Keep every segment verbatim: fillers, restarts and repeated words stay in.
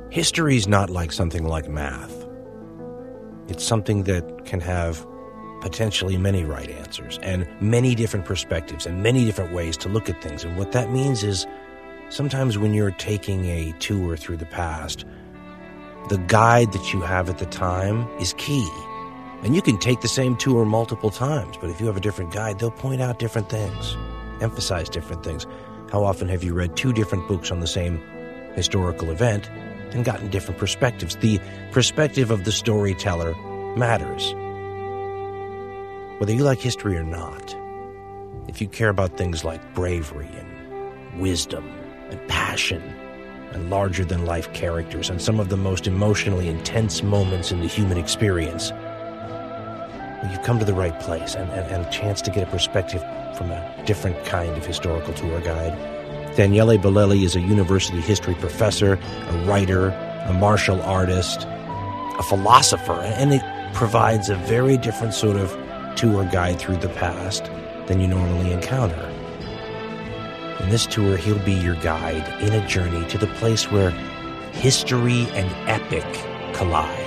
History is not like something like math. It's something that can have potentially many right answers and many different perspectives and many different ways to look at things. And what that means is sometimes when you're taking a tour through the past, the guide that you have at the time is key. And you can take the same tour multiple times, but if you have a different guide, they'll point out different things, emphasize different things. How often have you read two different books on the same historical event and gotten different perspectives? The perspective of the storyteller matters. Whether you like history or not, if you care about things like bravery and wisdom and passion and larger-than-life characters and some of the most emotionally intense moments in the human experience, well, you've come to the right place and, and, and a chance to get a perspective from a different kind of historical tour guide. Daniele Bolelli is a university history professor, a writer, a martial artist, a philosopher, and it provides a very different sort of tour guide through the past than you normally encounter. In this tour, he'll be your guide in a journey to the place where history and epic collide.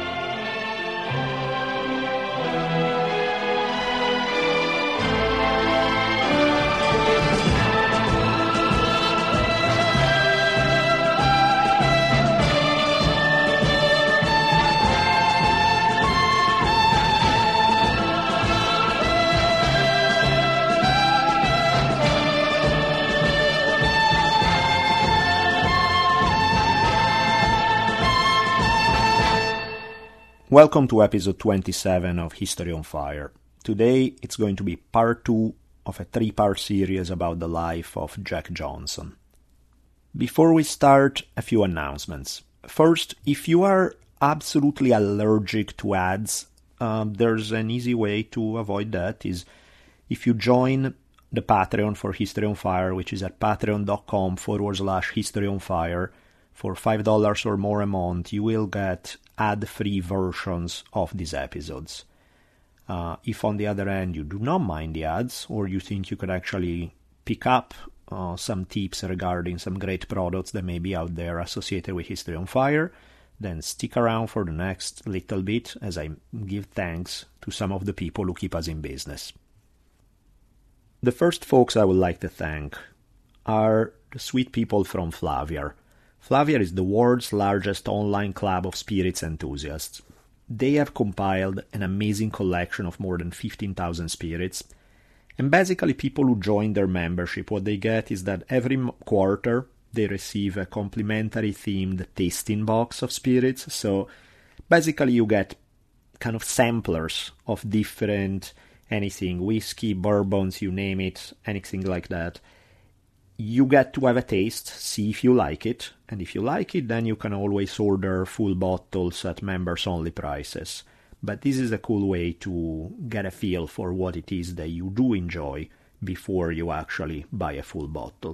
Welcome to episode twenty-seven of History on Fire. Today it's going to be part two of a three-part series about the life of Jack Johnson. Before we start, a few announcements. First, if you are absolutely allergic to ads, um, there's an easy way to avoid that, is if you join the Patreon for History on Fire, which is at patreon.com forward slash History on Fire. For five dollars or more a month, you will get ad-free versions of these episodes. Uh, if, on the other hand, you do not mind the ads, or you think you could actually pick up uh, some tips regarding some great products that may be out there associated with History on Fire, then stick around for the next little bit as I give thanks to some of the people who keep us in business. The first folks I would like to thank are the sweet people from Flaviar. Flaviar is the world's largest online club of spirits enthusiasts. They have compiled an amazing collection of more than fifteen thousand spirits, and basically people who join their membership, what they get is that every quarter they receive a complimentary themed tasting box of spirits. So basically you get kind of samplers of different anything, whiskey, bourbons, you name it, anything like that. You get to have a taste, see if you like it, and if you like it, then you can always order full bottles at members-only prices. But this is a cool way to get a feel for what it is that you do enjoy before you actually buy a full bottle.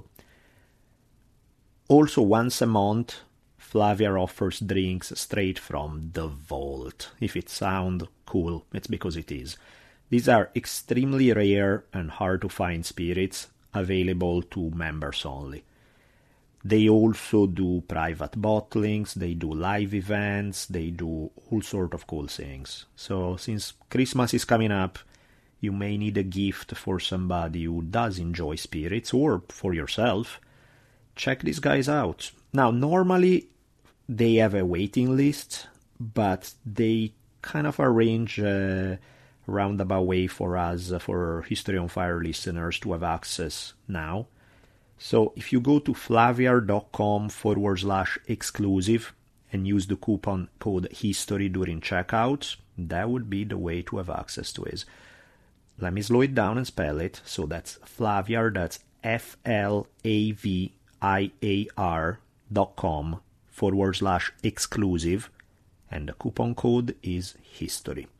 Also, once a month, Flaviar offers drinks straight from the vault. If it sounds cool, it's because it is. These are extremely rare and hard-to-find spirits, available to members only. They also do private bottlings, they do live events, they do all sort of cool things. So since Christmas is coming up, you may need a gift for somebody who does enjoy spirits, or for yourself. Check these guys out. Now, normally they have a waiting list, but they kind of arrange a roundabout way for us, for History on Fire listeners, to have access now. So if you go to flaviar.com forward slash exclusive and use the coupon code HISTORY during checkout, that would be the way to have access to it. Let me slow it down and spell it. So that's Flaviar, that's F L A V I A R dot com forward slash exclusive, and the coupon code is HISTORY.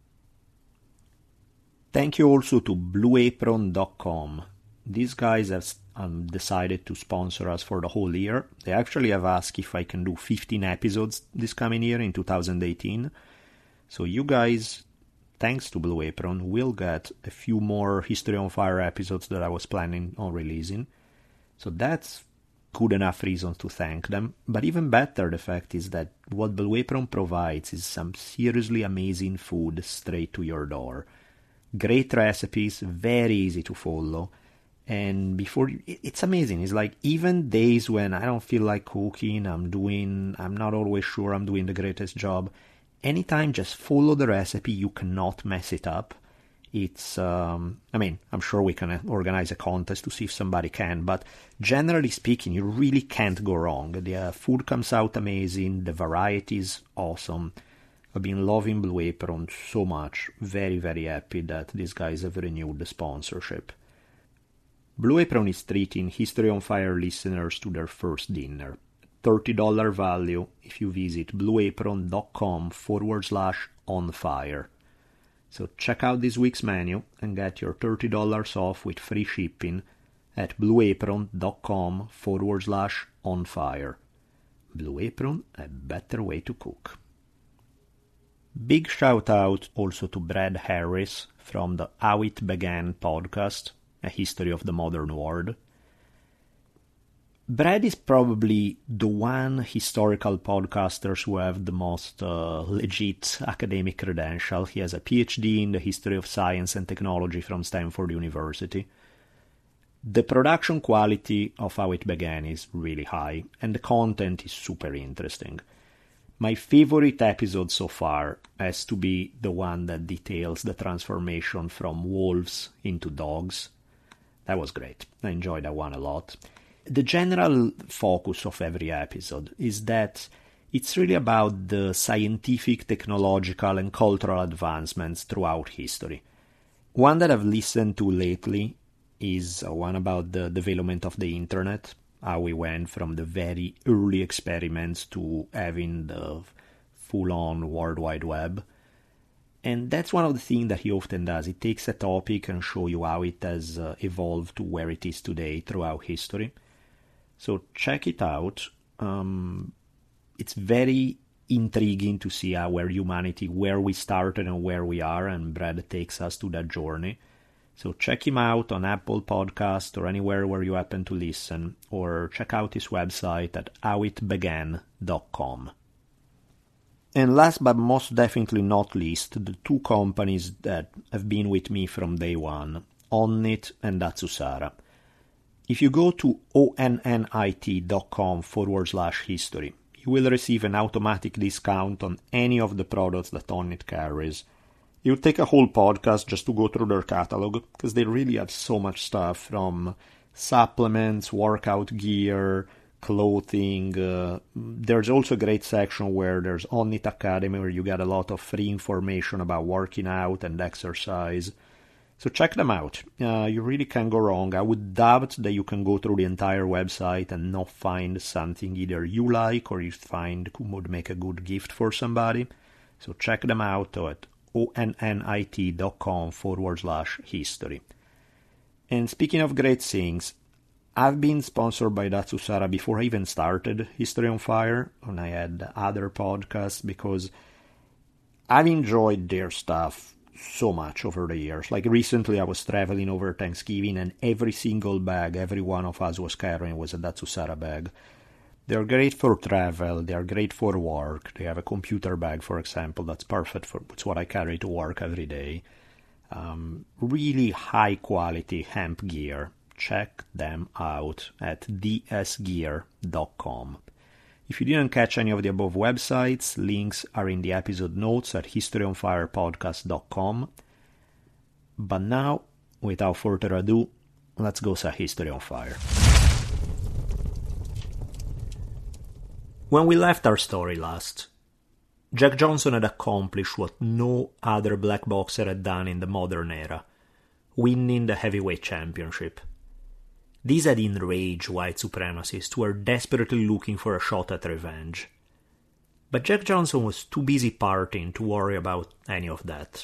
Thank you also to blue apron dot com. These guys have um, decided to sponsor us for the whole year. They actually have asked if I can do fifteen episodes this coming year in two thousand eighteen. So you guys, thanks to Blue Apron, will get a few more History on Fire episodes that I was planning on releasing. So that's good enough reasons to thank them, but even better, the fact is that what Blue Apron provides is some seriously amazing food straight to your door. Great recipes, very easy to follow, and before you, it's amazing. It's like even days when I don't feel like cooking, I'm doing, I'm not always sure I'm doing the greatest job, anytime just follow the recipe, you cannot mess it up. It's, um, I mean, I'm sure we can organize a contest to see if somebody can, but generally speaking, you really can't go wrong. The uh, food comes out amazing, the variety is awesome. I've been loving Blue Apron so much. Very, very happy that these guys have renewed the sponsorship. Blue Apron is treating History on Fire listeners to their first dinner. thirty dollars value if you visit blueapron.com forward slash on fire. So check out this week's menu and get your thirty dollars off with free shipping at blueapron.com forward slash on fire. Blue Apron, a better way to cook. Big shout out also to Brad Harris from the How It Began podcast, A History of the Modern World. Brad is probably the one historical podcaster who have the most uh, legit academic credential. He has a P H D in the history of science and technology from Stanford University. The production quality of How It Began is really high, and the content is super interesting. My favorite episode so far has to be the one that details the transformation from wolves into dogs. That was great. I enjoyed that one a lot. The general focus of every episode is that it's really about the scientific, technological, and cultural advancements throughout history. One that I've listened to lately is one about the development of the internet, how we went from the very early experiments to having the full-on World Wide Web. And that's one of the things that he often does. He takes a topic and show you how it has uh, evolved to where it is today throughout history. So check it out. Um, it's very intriguing to see how where humanity, where we started and where we are, and Brad takes us to that journey. So check him out on Apple Podcast or anywhere where you happen to listen, or check out his website at how it began dot com. And last but most definitely not least, the two companies that have been with me from day one, Onnit and Datsusara. If you go to onnit.com forward slash history, you will receive an automatic discount on any of the products that Onnit carries. It would take a whole podcast just to go through their catalog, because they really have so much stuff, from supplements, workout gear, clothing. Uh, there's also a great section where there's Onnit Academy, where you get a lot of free information about working out and exercise. So check them out. Uh, you really can't go wrong. I would doubt that you can go through the entire website and not find something either you like or you find would make a good gift for somebody. So check them out at onnit.com forward slash history. And speaking of great things, I've been sponsored by Datsusara before I even started History on Fire, and I had other podcasts, because I've enjoyed their stuff so much over the years. Like recently I was traveling over Thanksgiving, and every single bag every one of us was carrying was a Datsusara bag. They're great for travel, they're great for work. They have a computer bag, for example, that's perfect for, it's what I carry to work every day. Um, really high quality hemp gear. Check them out at d s gear dot com. If you didn't catch any of the above websites, links are in the episode notes at history on fire podcast dot com. But now, without further ado, let's go say History on Fire. When we left our story last, Jack Johnson had accomplished what no other black boxer had done in the modern era, winning the heavyweight championship. This had enraged white supremacists who were desperately looking for a shot at revenge. But Jack Johnson was too busy partying to worry about any of that.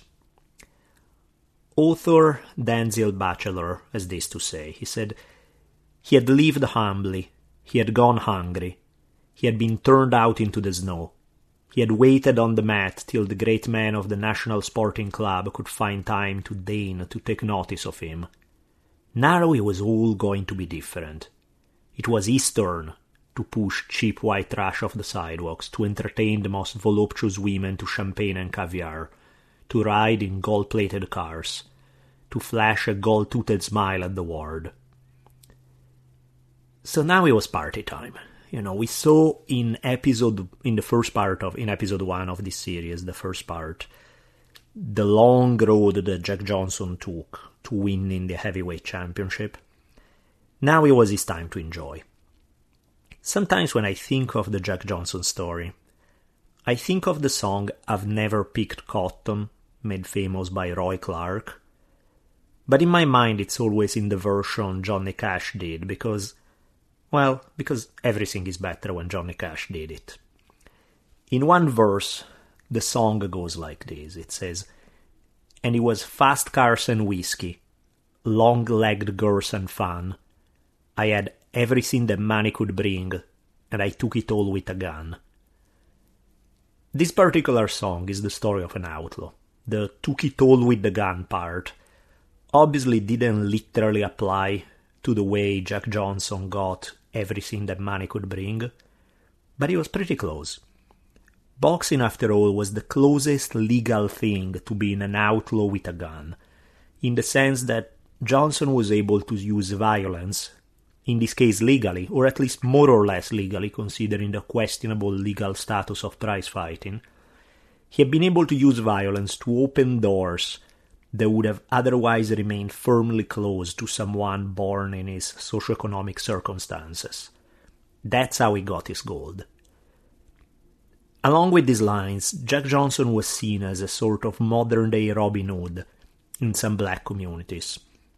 Author Denzil Batchelor has this to say. He said, "He had lived humbly, he had gone hungry, he had been turned out into the snow, he had waited on the mat till the great man of the National Sporting Club could find time to deign to take notice of him. Now it was all going to be different. It was his turn to push cheap white trash off the sidewalks, to entertain the most voluptuous women to champagne and caviar, to ride in gold-plated cars, to flash a gold-toothed smile at the world. So now it was party time. You know, we saw in episode, in the first part of, in episode one of this series, the first part, the long road that Jack Johnson took to winning the heavyweight championship. Now it was his time to enjoy. Sometimes when I think of the Jack Johnson story, I think of the song I've Never Picked Cotton, made famous by Roy Clark. But in my mind it's always in the version Johnny Cash did, because, well, because everything is better when Johnny Cash did it. In one verse, the song goes like this. It says, "And it was fast cars and whiskey, long-legged girls and fun. I had everything that money could bring, and I took it all with a gun." This particular song is the story of an outlaw. The "took it all with the gun" part obviously didn't literally apply to the way Jack Johnson got everything that money could bring, but it was pretty close. Boxing, after all, was the closest legal thing to being an outlaw with a gun, in the sense that Johnson was able to use violence, in this case legally, or at least more or less legally, considering the questionable legal status of prize fighting. He had been able to use violence to open doors that would have otherwise remained firmly closed to someone born in his socioeconomic circumstances. That's how he got his gold. Along with these lines, Jack Johnson was seen as a sort of modern-day Robin Hood in some black communities.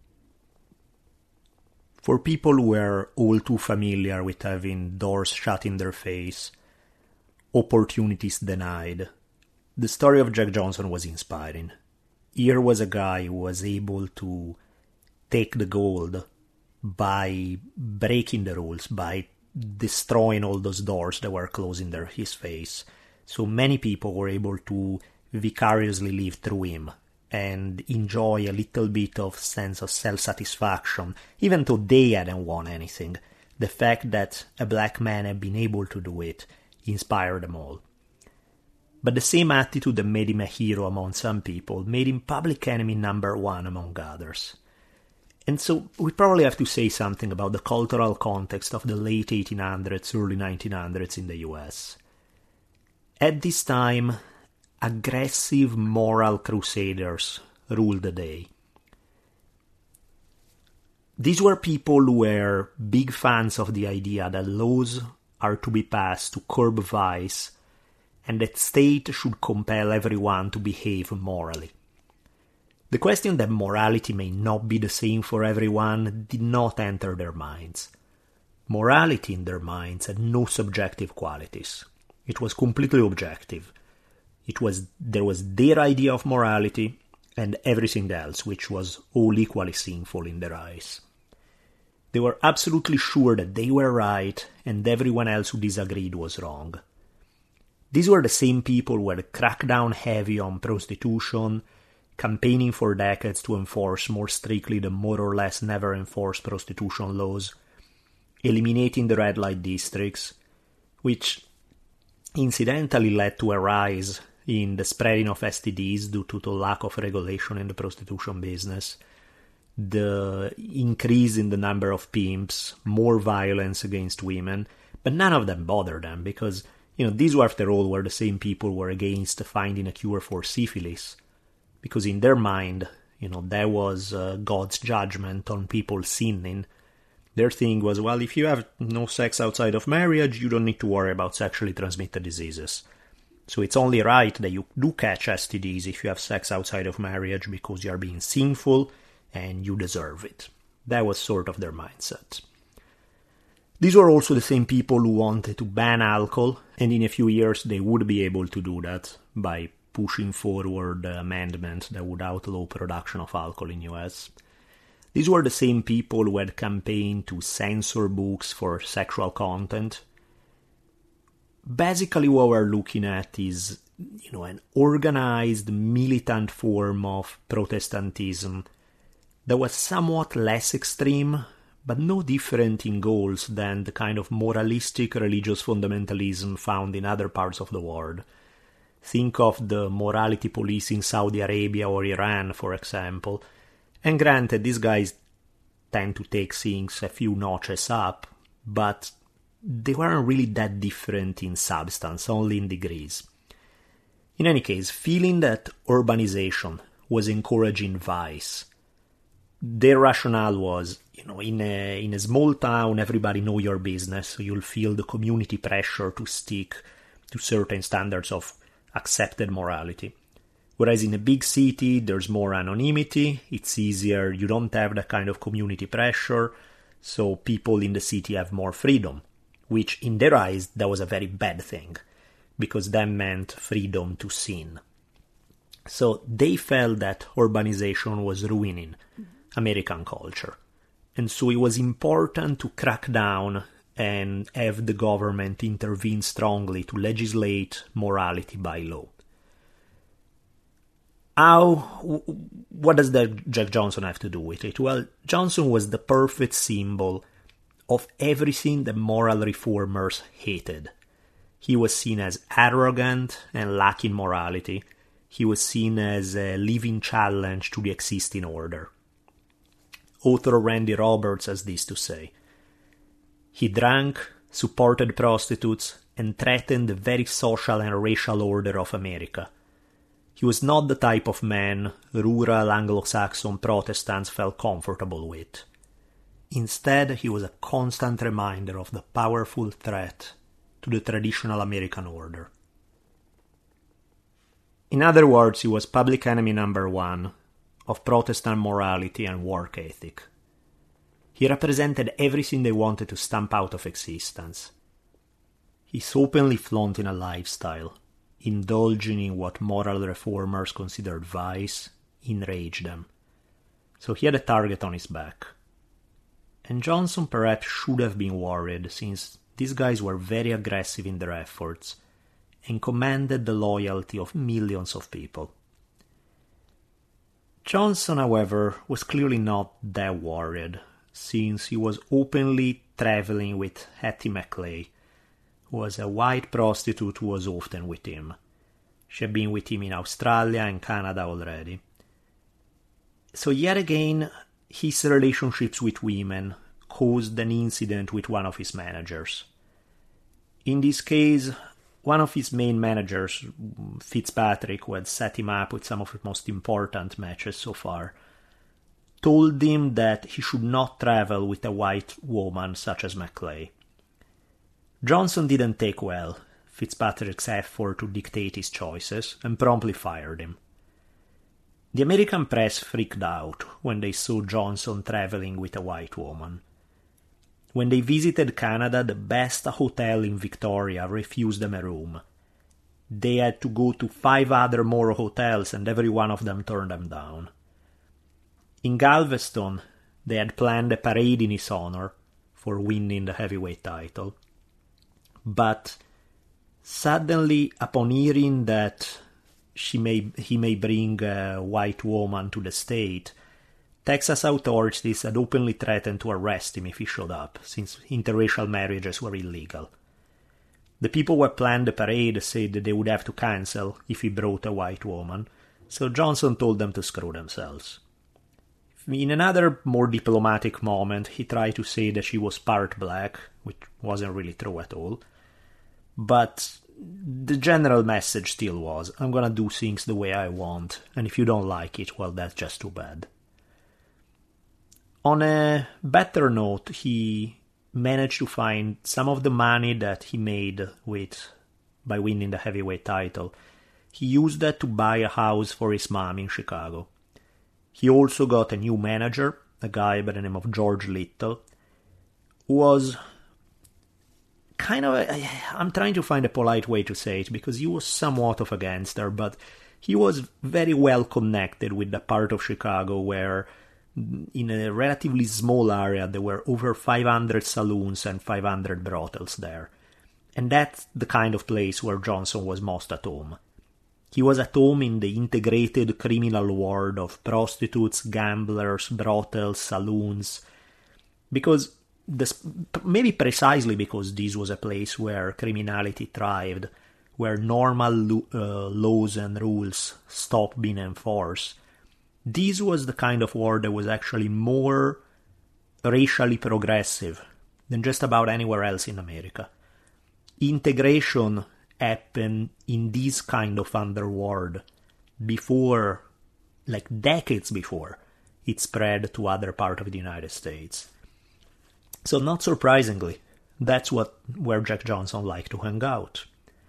For people who were all too familiar with having doors shut in their face, opportunities denied, the story of Jack Johnson was inspiring. Here was a guy who was able to take the gold by breaking the rules, by destroying all those doors that were closed in their, his face. So many people were able to vicariously live through him and enjoy a little bit of sense of self-satisfaction, even though they hadn't won anything. The fact that a black man had been able to do it inspired them all. But the same attitude that made him a hero among some people made him public enemy number one among others. And so we probably have to say something about the cultural context of the late eighteen hundreds, early nineteen hundreds in the U S. At this time, aggressive moral crusaders ruled the day. These were people who were big fans of the idea that laws are to be passed to curb vice and that state should compel everyone to behave morally. The question that morality may not be the same for everyone did not enter their minds. Morality in their minds had no subjective qualities. It was completely objective. It was there was their idea of morality and everything else, which was all equally sinful in their eyes. They were absolutely sure that they were right and everyone else who disagreed was wrong. These were the same people who had cracked down heavy on prostitution, campaigning for decades to enforce more strictly the more or less never enforced prostitution laws, eliminating the red light districts, which incidentally led to a rise in the spreading of S T Ds due to the lack of regulation in the prostitution business, the increase in the number of pimps, more violence against women, but none of them bothered them because, you know, these were, after all, were the same people who were against finding a cure for syphilis, because in their mind, you know, that was uh, God's judgment on people sinning. Their thing was, well, if you have no sex outside of marriage, you don't need to worry about sexually transmitted diseases. So it's only right that you do catch S T Ds if you have sex outside of marriage because you are being sinful and you deserve it. That was sort of their mindset. These were also the same people who wanted to ban alcohol, and in a few years they would be able to do that by pushing forward the amendment that would outlaw production of alcohol in the U S. These were the same people who had campaigned to censor books for sexual content. Basically what we're looking at is, you know, an organized, militant form of Protestantism that was somewhat less extreme, but no different in goals than the kind of moralistic religious fundamentalism found in other parts of the world. Think of the morality police in Saudi Arabia or Iran, for example. And granted, these guys tend to take things a few notches up, but they weren't really that different in substance, only in degrees. In any case, feeling that urbanization was encouraging vice, their rationale was, you know, in a, in a small town, everybody know your business, so you'll feel the community pressure to stick to certain standards of accepted morality. Whereas in a big city, there's more anonymity, it's easier, you don't have that kind of community pressure, so people in the city have more freedom, which in their eyes, that was a very bad thing, because that meant freedom to sin. So they felt that urbanization was ruining American culture. And so it was important to crack down and have the government intervene strongly to legislate morality by law. How, what does that Jack Johnson have to do with it? Well, Johnson was the perfect symbol of everything that moral reformers hated. He was seen as arrogant and lacking morality. He was seen as a living challenge to the existing order. Author Randy Roberts has this to say: he drank, supported prostitutes, and threatened the very social and racial order of America. He was not the type of man rural Anglo-Saxon Protestants felt comfortable with. Instead, he was a constant reminder of the powerful threat to the traditional American order. In other words, he was public enemy number one of Protestant morality and work ethic. He represented everything they wanted to stamp out of existence. His openly flaunting a lifestyle, indulging in what moral reformers considered vice, enraged them. So he had a target on his back. And Johnson perhaps should have been worried, since these guys were very aggressive in their efforts and commanded the loyalty of millions of people. Johnson, however, was clearly not that worried, since he was openly traveling with Hattie McClay, who was a white prostitute who was often with him. She had been with him in Australia and Canada already. So yet again, his relationships with women caused an incident with one of his managers. In this case, one of his main managers, Fitzpatrick, who had set him up with some of his most important matches so far, told him that he should not travel with a white woman such as McClay. Johnson didn't take well Fitzpatrick's effort to dictate his choices and promptly fired him. The American press freaked out when they saw Johnson traveling with a white woman. When they visited Canada, the best hotel in Victoria refused them a room. They had to go to five other more hotels, and every one of them turned them down. In Galveston, they had planned a parade in his honor for winning the heavyweight title. But suddenly, upon hearing that she may he may bring a white woman to the state, Texas authorities had openly threatened to arrest him if he showed up, since interracial marriages were illegal. The people who had planned the parade said that they would have to cancel if he brought a white woman, so Johnson told them to screw themselves. In another more diplomatic moment, he tried to say that she was part black, which wasn't really true at all. But the general message still was, I'm gonna do things the way I want, and if you don't like it, well, that's just too bad. On a better note, he managed to find some of the money that he made with by winning the heavyweight title. He used that to buy a house for his mom in Chicago. He also got a new manager, a guy by the name of George Little, who was kind of a, I'm trying to find a polite way to say it, because he was somewhat of a gangster, but he was very well connected with the part of Chicago where, in a relatively small area, there were over five hundred saloons and five hundred brothels there. And that's the kind of place where Johnson was most at home. He was at home in the integrated criminal world of prostitutes, gamblers, brothels, saloons. Because this, maybe precisely because this was a place where criminality thrived, where normal lo- uh, laws and rules stopped being enforced, this was the kind of war that was actually more racially progressive than just about anywhere else in America. Integration happened in this kind of underworld before, like decades before, it spread to other parts of the United States. So not surprisingly, that's what where Jack Johnson liked to hang out.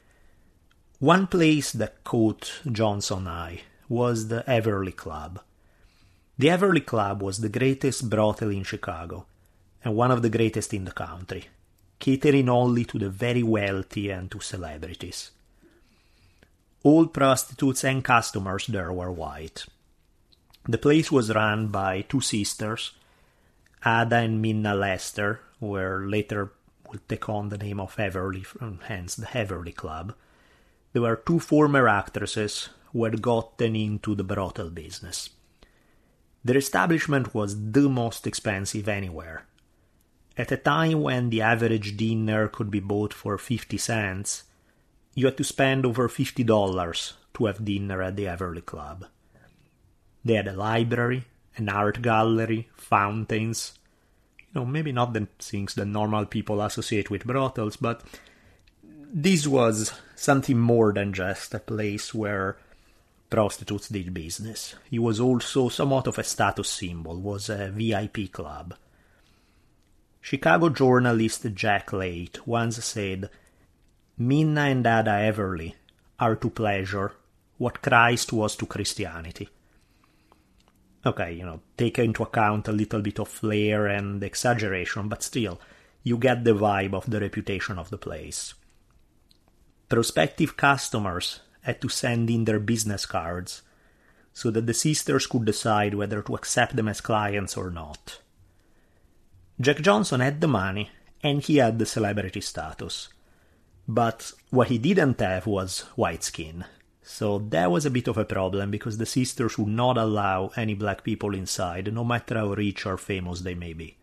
One place that caught Johnson's eye was the Everly Club. The Everly Club was the greatest brothel in Chicago, and one of the greatest in the country, catering only to the very wealthy and to celebrities. All prostitutes and customers there were white. The place was run by two sisters, Ada and Minna Lester, who were later would take on the name of Everly, hence the Everly Club. There were two former actresses who had gotten into the brothel business. Their establishment was the most expensive anywhere. At a time when the average dinner could be bought for fifty cents, you had to spend over fifty dollars to have dinner at the Everly Club. They had a library, an art gallery, fountains. You know, maybe not the things that normal people associate with brothels, but this was something more than just a place where prostitutes did business. It was also somewhat of a status symbol, was a V I P club. Chicago journalist Jack Late once said, "Minna and Ada Everly are to pleasure what Christ was to Christianity." Okay, you know, take into account a little bit of flair and exaggeration, but still, you get the vibe of the reputation of the place. Prospective customers had to send in their business cards so that the sisters could decide whether to accept them as clients or not. Jack Johnson had the money and he had the celebrity status, but what he didn't have was white skin. So that was a bit of a problem because the sisters would not allow any black people inside, no matter how rich or famous they may be.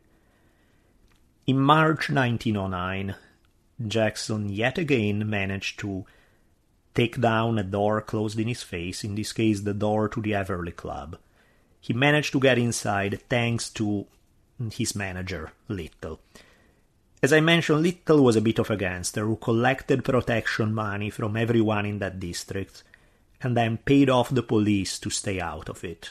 In March nineteen oh nine, Jackson yet again managed to take down a door closed in his face, in this case the door to the Everly Club. He managed to get inside thanks to his manager, Little. As I mentioned, Little was a bit of a gangster who collected protection money from everyone in that district and then paid off the police to stay out of it.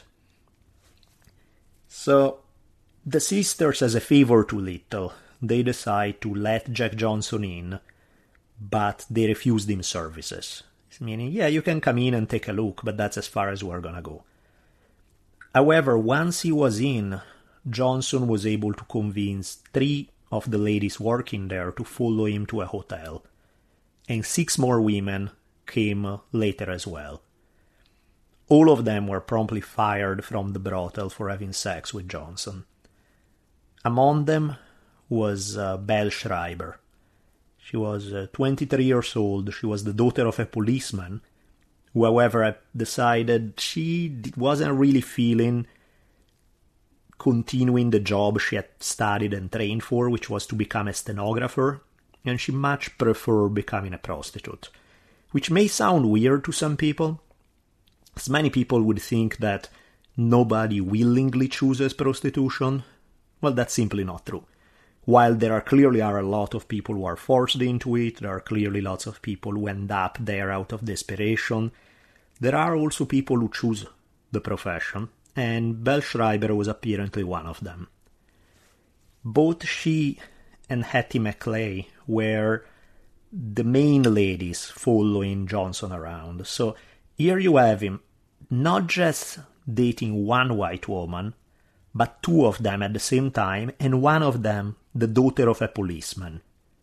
So, the sisters, as a favor to Little, they decide to let Jack Johnson in, but they refused him services. Meaning, yeah, you can come in and take a look, but that's as far as we're gonna go. However, once he was in, Johnson was able to convince three of the ladies working there to follow him to a hotel, and six more women came later as well. All of them were promptly fired from the brothel for having sex with Johnson. Among them was uh, Belle Schreiber. She was uh, twenty-three years old. She was the daughter of a policeman who, however, decided she wasn't really feeling continuing the job she had studied and trained for, which was to become a stenographer, and she much preferred becoming a prostitute. Which may sound weird to some people, as many people would think that nobody willingly chooses prostitution. Well, that's simply not true. While there are clearly are a lot of people who are forced into it, there are clearly lots of people who end up there out of desperation, there are also people who choose the profession, and Belle Schreiber was apparently one of them. Both she and Hattie McClay were the main ladies following Johnson around. So here you have him not just dating one white woman, but two of them at the same time, and one of them the daughter of a policeman.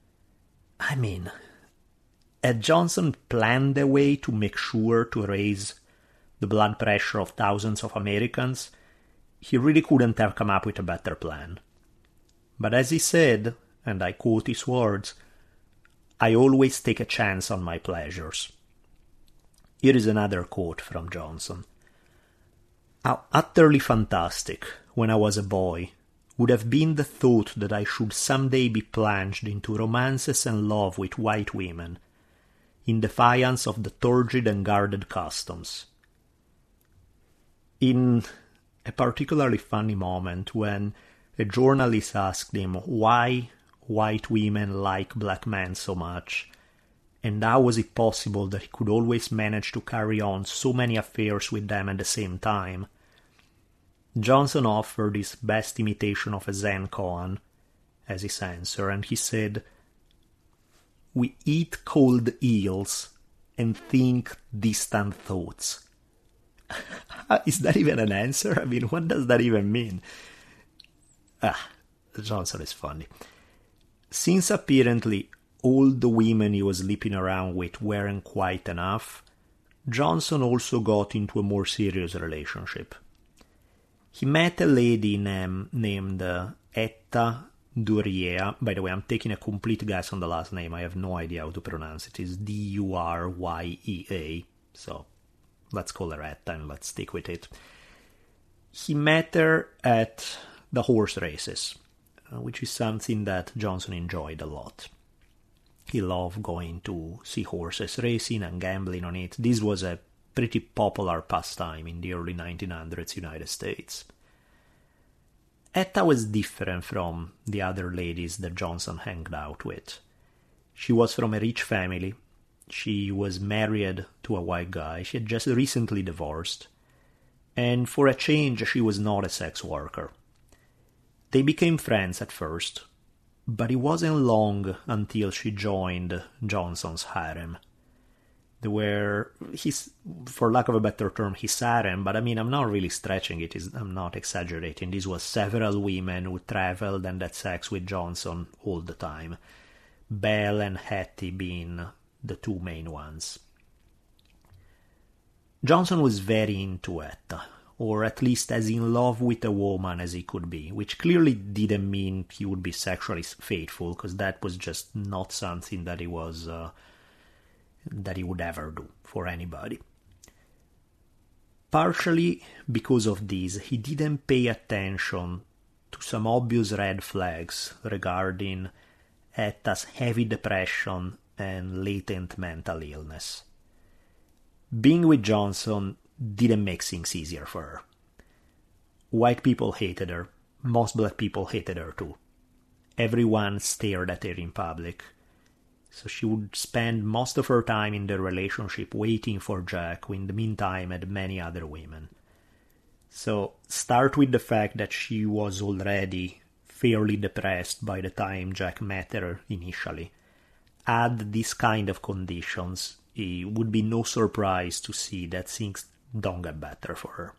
I mean, had Johnson planned a way to make sure to raise the blood pressure of thousands of Americans, he really couldn't have come up with a better plan. But as he said, and I quote his words, "I always take a chance on my pleasures." Here is another quote from Johnson. "How utterly fantastic, when I was a boy, would have been the thought that I should someday be plunged into romances and love with white women, in defiance of the turgid and guarded customs. In a particularly funny moment when a journalist asked him why white women like black men so much, and how was it possible that he could always manage to carry on so many affairs with them at the same time, Johnson offered his best imitation of a Zen koan as his answer, and he said, "We eat cold eels and think distant thoughts." Is that even an answer? I mean, what does that even mean? Ah, Johnson is funny. Since apparently all the women he was sleeping around with weren't quite enough, Johnson also got into a more serious relationship. He met a lady named, named uh, Etta Duriea. By the way, I'm taking a complete guess on the last name. I have no idea how to pronounce it. It's D U R Y E A. So let's call her Etta and let's stick with it. He met her at the horse races, uh, which is something that Johnson enjoyed a lot. He loved going to see horses racing and gambling on it. This was a pretty popular pastime in the early nineteen hundreds United States. Etta was different from the other ladies that Johnson hanged out with. She was from a rich family. She was married to a white guy. She had just recently divorced. And for a change, she was not a sex worker. They became friends at first, but it wasn't long until she joined Johnson's harem. There were, his, for lack of a better term, his harem, but I mean, I'm not really stretching it, I'm not exaggerating. This was several women who traveled and had sex with Johnson all the time. Belle and Hattie being the two main ones. Johnson was very into Etta, or at least as in love with a woman as he could be, which clearly didn't mean he would be sexually faithful, because that was just not something that he was... Uh, that he would ever do for anybody. Partially because of this, he didn't pay attention to some obvious red flags regarding Etta's heavy depression and latent mental illness. Being with Johnson didn't make things easier for her. White people hated her. Most black people hated her too. Everyone stared at her in public. So she would spend most of her time in the relationship waiting for Jack, who in the meantime had many other women. So start with the fact that she was already fairly depressed by the time Jack met her initially. Add this kind of conditions, it would be no surprise to see that things don't get better for her.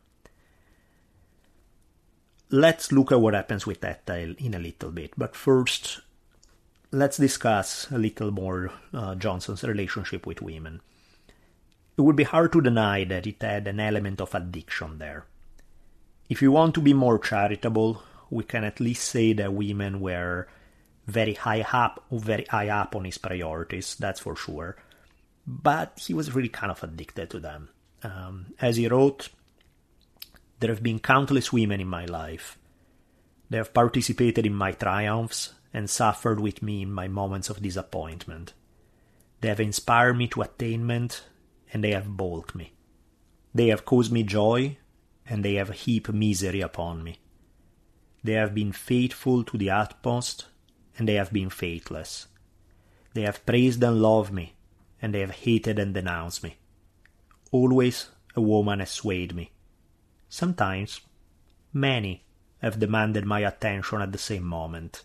Let's look at what happens with Etta in a little bit, but first... let's discuss a little more uh, Johnson's relationship with women. It would be hard to deny that it had an element of addiction there. If you want to be more charitable, we can at least say that women were very high up, very high up on his priorities, that's for sure. But he was really kind of addicted to them. Um, as he wrote, "There have been countless women in my life. They have participated in my triumphs and suffered with me in my moments of disappointment. They have inspired me to attainment, and they have balked me. They have caused me joy, and they have heaped misery upon me. They have been faithful to the utmost, and they have been faithless. They have praised and loved me, and they have hated and denounced me. Always a woman has swayed me. Sometimes, many have demanded my attention at the same moment."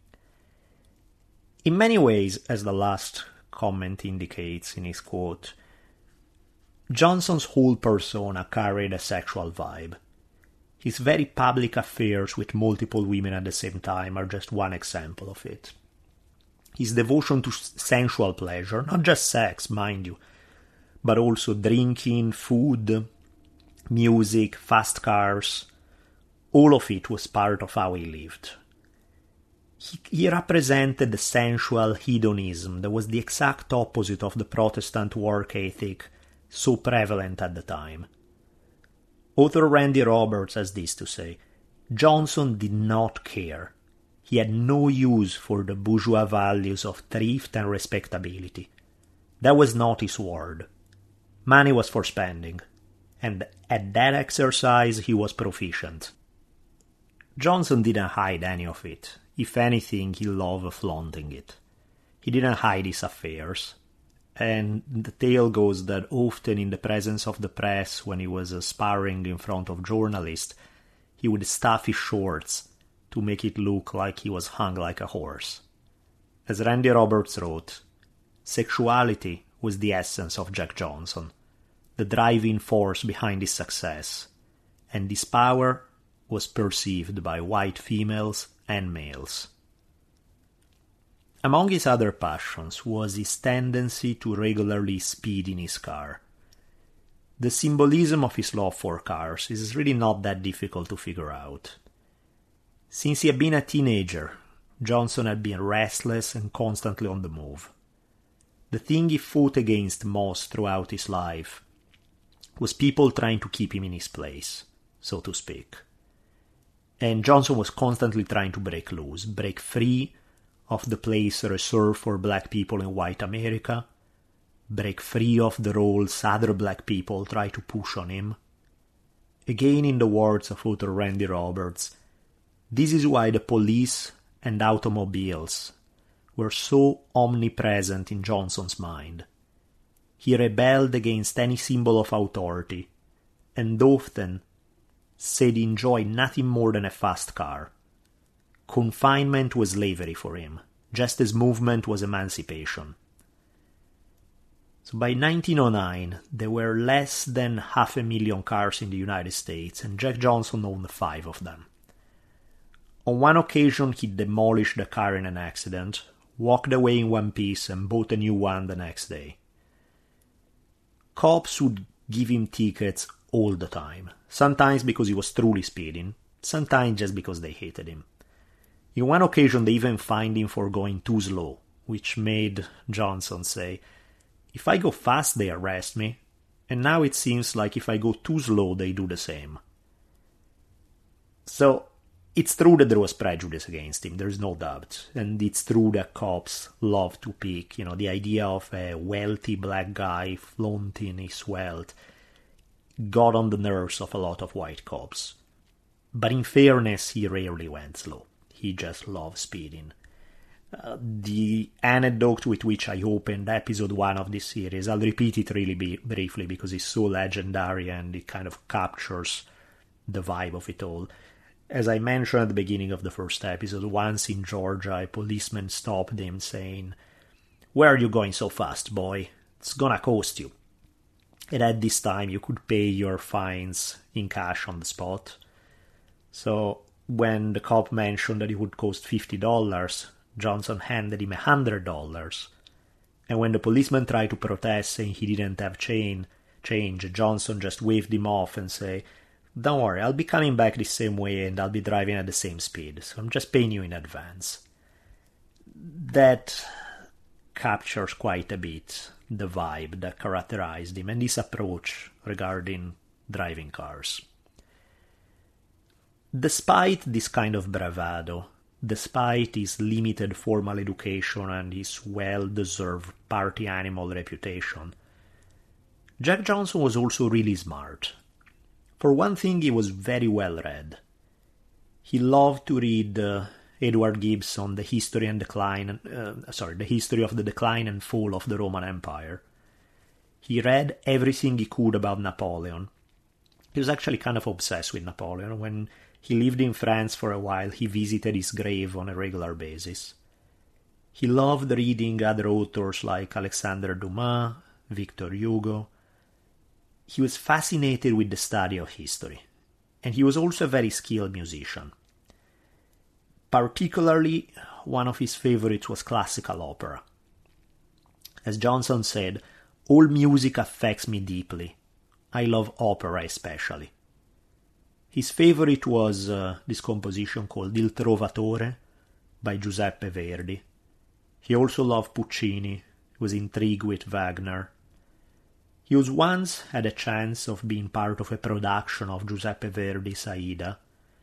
In many ways, as the last comment indicates in his quote, Johnson's whole persona carried a sexual vibe. His very public affairs with multiple women at the same time are just one example of it. His devotion to sensual pleasure, not just sex, mind you, but also drinking, food, music, fast cars, all of it was part of how he lived. He, he represented the sensual hedonism that was the exact opposite of the Protestant work ethic so prevalent at the time. Author Randy Roberts has this to say: Johnson did not care. He had no use for the bourgeois values of thrift and respectability. That was not his word. Money was for spending, and at that exercise he was proficient. Johnson didn't hide any of it. If anything, he loved flaunting it. He didn't hide his affairs. And the tale goes that often in the presence of the press, when he was sparring in front of journalists, he would stuff his shorts to make it look like he was hung like a horse. As Randy Roberts wrote, sexuality was the essence of Jack Johnson, the driving force behind his success, and this power was perceived by white females and males. Among his other passions was his tendency to regularly speed in his car. The symbolism of his love for cars is really not that difficult to figure out. Since he had been a teenager, Johnson had been restless and constantly on the move. The thing he fought against most throughout his life was people trying to keep him in his place, so to speak. And Johnson was constantly trying to break loose, break free of the place reserved for black people in white America, break free of the roles other black people try to push on him. Again, in the words of author Randy Roberts, this is why the police and automobiles were so omnipresent in Johnson's mind. He rebelled against any symbol of authority, and often said he enjoyed nothing more than a fast car. Confinement was slavery for him, just as movement was emancipation. So by nineteen oh nine, there were less than half a million cars in the United States, and Jack Johnson owned five of them. On one occasion, he demolished a car in an accident, walked away in one piece, and bought a new one the next day. Cops would give him tickets all the time, sometimes because he was truly speeding, sometimes just because they hated him. In one occasion, they even fined him for going too slow, which made Johnson say, "If I go fast, they arrest me, and now it seems like if I go too slow, they do the same." So, it's true that there was prejudice against him, there's no doubt, and it's true that cops love to pick, you know, the idea of a wealthy black guy flaunting his wealth got on the nerves of a lot of white cops. But in fairness, he rarely went slow. He just loved speeding. Uh, the anecdote with which I opened episode one of this series, I'll repeat it really be- briefly because it's so legendary and it kind of captures the vibe of it all. As I mentioned at the beginning of the first episode, once in Georgia, a policeman stopped him saying, "Where are you going so fast, boy? It's gonna cost you." And at this time, you could pay your fines in cash on the spot. So when the cop mentioned that it would cost fifty dollars, Johnson handed him one hundred dollars. And when the policeman tried to protest saying he didn't have chain, change, Johnson just waved him off and said, "Don't worry, I'll be coming back the same way and I'll be driving at the same speed, so I'm just paying you in advance." That captures quite a bit the vibe that characterized him and his approach regarding driving cars. Despite this kind of bravado, despite his limited formal education and his well-deserved party animal reputation, Jack Johnson was also really smart. For one thing, he was very well read. He loved to read uh, Edward Gibbs on the history and decline, uh, sorry, the history of the decline and fall of the Roman Empire. He read everything he could about Napoleon. He was actually kind of obsessed with Napoleon. When he lived in France for a while, he visited his grave on a regular basis. He loved reading other authors like Alexandre Dumas, Victor Hugo. He was fascinated with the study of history, and he was also a very skilled musician. Particularly, one of his favorites was classical opera. As Johnson said, "All music affects me deeply. I love opera especially." His favorite was uh, this composition called Il Trovatore by Giuseppe Verdi. He also loved Puccini, was intrigued with Wagner. He was once had a chance of being part of a production of Giuseppe Verdi's Aida,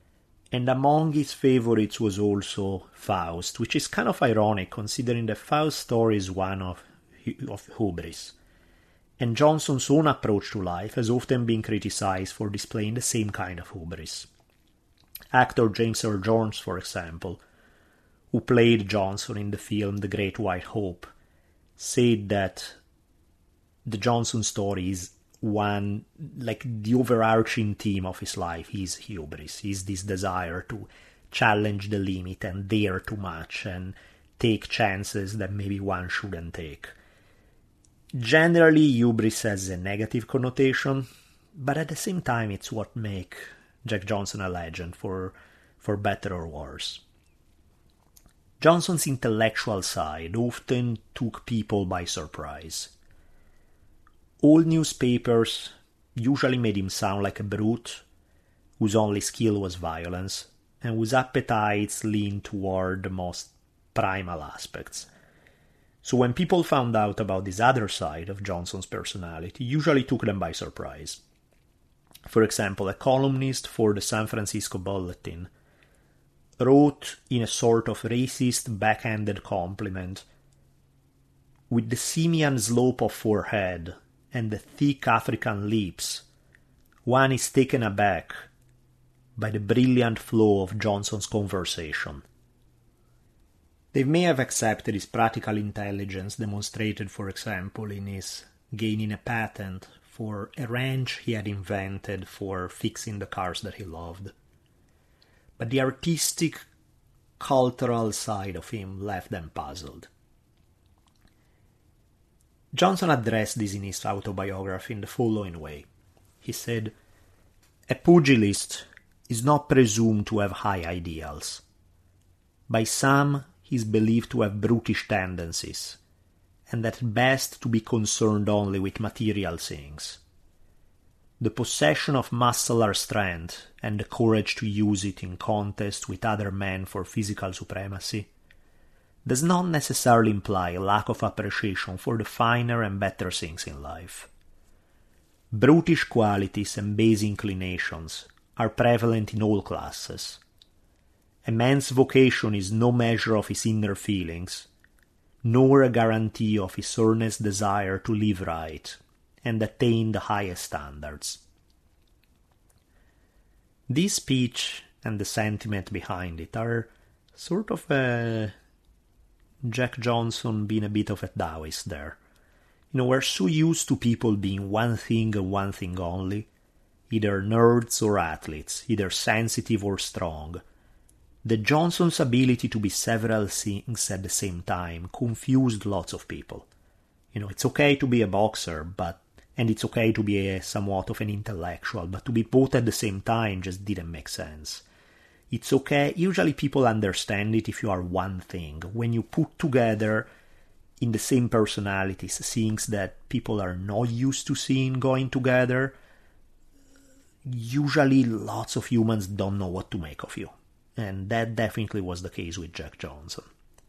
And among his favorites was also Faust, which is kind of ironic considering that Faust's story is one of, of hubris. And Johnson's own approach to life has often been criticized for displaying the same kind of hubris. Actor James Earl Jones, for example, who played Johnson in the film The Great White Hope, said that the Johnson story is one, like the overarching theme of his life is hubris, is this desire to challenge the limit and dare too much and take chances that maybe one shouldn't take. Generally, hubris has a negative connotation, but at the same time it's what makes Jack Johnson a legend, for, for better or worse. Johnson's intellectual side often took people by surprise. All newspapers usually made him sound like a brute, whose only skill was violence, and whose appetites leaned toward the most primal aspects. So when people found out about this other side of Johnson's personality, usually took them by surprise. For example, a columnist for the San Francisco Bulletin wrote in a sort of racist backhanded compliment, "With the simian slope of forehead and the thick African lips, one is taken aback by the brilliant flow of Johnson's conversation." They may have accepted his practical intelligence, demonstrated, for example, in his gaining a patent for a wrench he had invented for fixing the cars that he loved. But the artistic, cultural side of him left them puzzled. Johnson addressed this in his autobiography in the following way. He said, "A pugilist is not presumed to have high ideals. By some, he is believed to have brutish tendencies, and at best to be concerned only with material things. The possession of muscular strength and the courage to use it in contest with other men for physical supremacy does not necessarily imply a lack of appreciation for the finer and better things in life. Brutish qualities and base inclinations are prevalent in all classes. A man's vocation is no measure of his inner feelings, nor a guarantee of his earnest desire to live right and attain the highest standards." This speech and the sentiment behind it are sort of a Jack Johnson being a bit of a Taoist there. You know, we're so used to people being one thing and one thing only, either nerds or athletes, either sensitive or strong. The Johnson's ability to be several things at the same time confused lots of people. You know, it's okay to be a boxer, but and it's okay to be a, somewhat of an intellectual, but to be both at the same time just didn't make sense. It's okay, usually people understand it if you are one thing. When you put together in the same personalities things that people are not used to seeing going together, usually lots of humans don't know what to make of you. And that definitely was the case with Jack Johnson.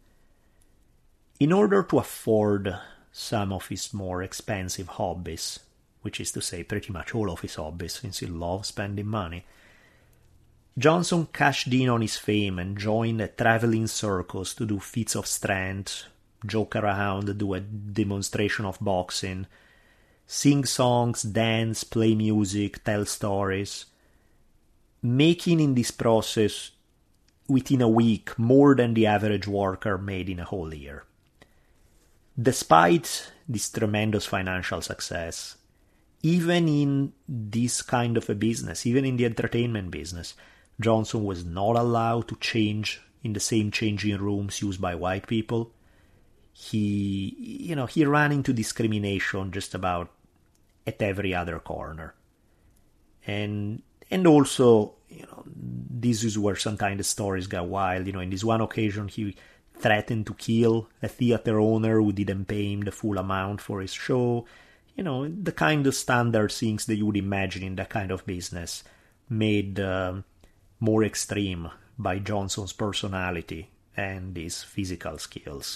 In order to afford some of his more expensive hobbies, which is to say pretty much all of his hobbies since he loves spending money, Johnson cashed in on his fame and joined a traveling circus to do feats of strength, joke around, do a demonstration of boxing, sing songs, dance, play music, tell stories, making in this process within a week more than the average worker made in a whole year. Despite this tremendous financial success, even in this kind of a business, even in the entertainment business, Johnson was not allowed to change in the same changing rooms used by white people. He, you know, he ran into discrimination just about at every other corner. And and also, you know, this is where sometimes the stories got wild. You know, in this one occasion, he threatened to kill a theater owner who didn't pay him the full amount for his show. You know, the kind of standard things that you would imagine in that kind of business, made uh, more extreme by Johnson's personality and his physical skills.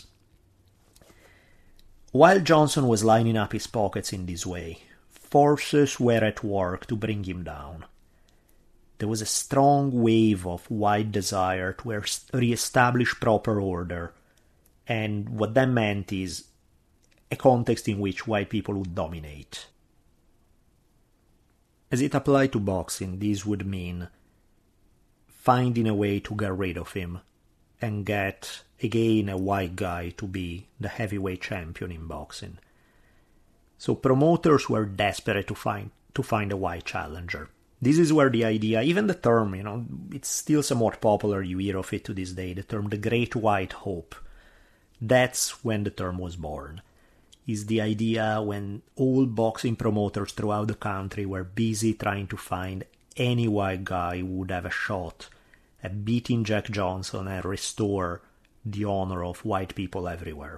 While Johnson was lining up his pockets in this way, forces were at work to bring him down. there was a strong wave of white desire to re-establish proper order, and what that meant is a context in which white people would dominate. As it applied to boxing, this would mean finding a way to get rid of him and get, again, a white guy to be the heavyweight champion in boxing. So promoters were desperate to find to find a white challenger. This is where the idea, even the term, you know, it's still somewhat popular, you hear of it to this day, the term the Great White Hope. That's when the term was born. Is the idea when all boxing promoters throughout the country were busy trying to find any white guy who would have a shot at beating Jack Johnson and restore the honor of white people everywhere.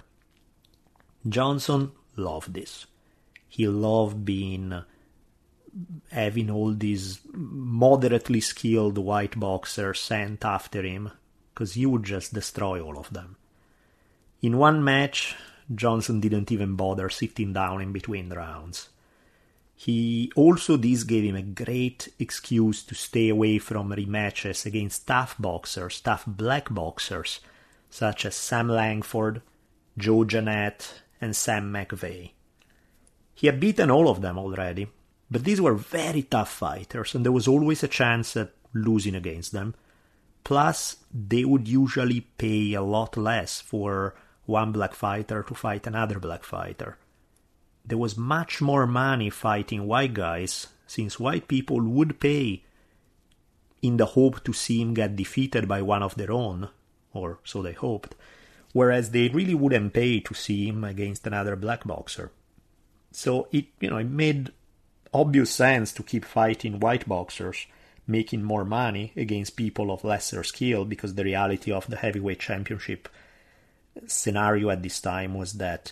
Johnson loved this. He loved being, having all these moderately skilled white boxers sent after him, because he would just destroy all of them. In one match, Johnson didn't even bother sitting down in between rounds. He also, this gave him a great excuse to stay away from rematches against tough boxers, tough black boxers, such as Sam Langford, Joe Jeanette, and Sam McVeigh. He had beaten all of them already, but these were very tough fighters, and there was always a chance at losing against them. Plus, they would usually pay a lot less for one black fighter to fight another black fighter. There was much more money fighting white guys, since white people would pay in the hope to see him get defeated by one of their own, or so they hoped, whereas they really wouldn't pay to see him against another black boxer. So it, you know, it made obvious sense to keep fighting white boxers, making more money against people of lesser skill, because the reality of the heavyweight championship scenario at this time was that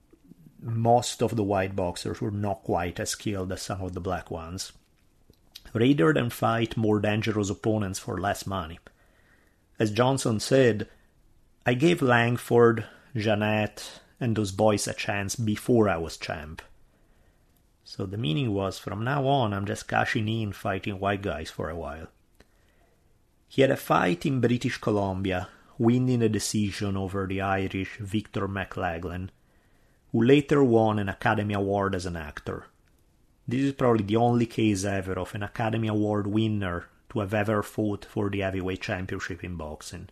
most of the white boxers were not quite as skilled as some of the black ones, rather than fight more dangerous opponents for less money. As Johnson said, I gave Langford, Jeanette, and those boys a chance before I was champ. So the meaning was, from now on, I'm just cashing in fighting white guys for a while. He had a fight in British Columbia, winning a decision over the Irish Victor McLaglen, who later won an Academy Award as an actor. This is probably the only case ever of an Academy Award winner to have ever fought for the heavyweight championship in boxing.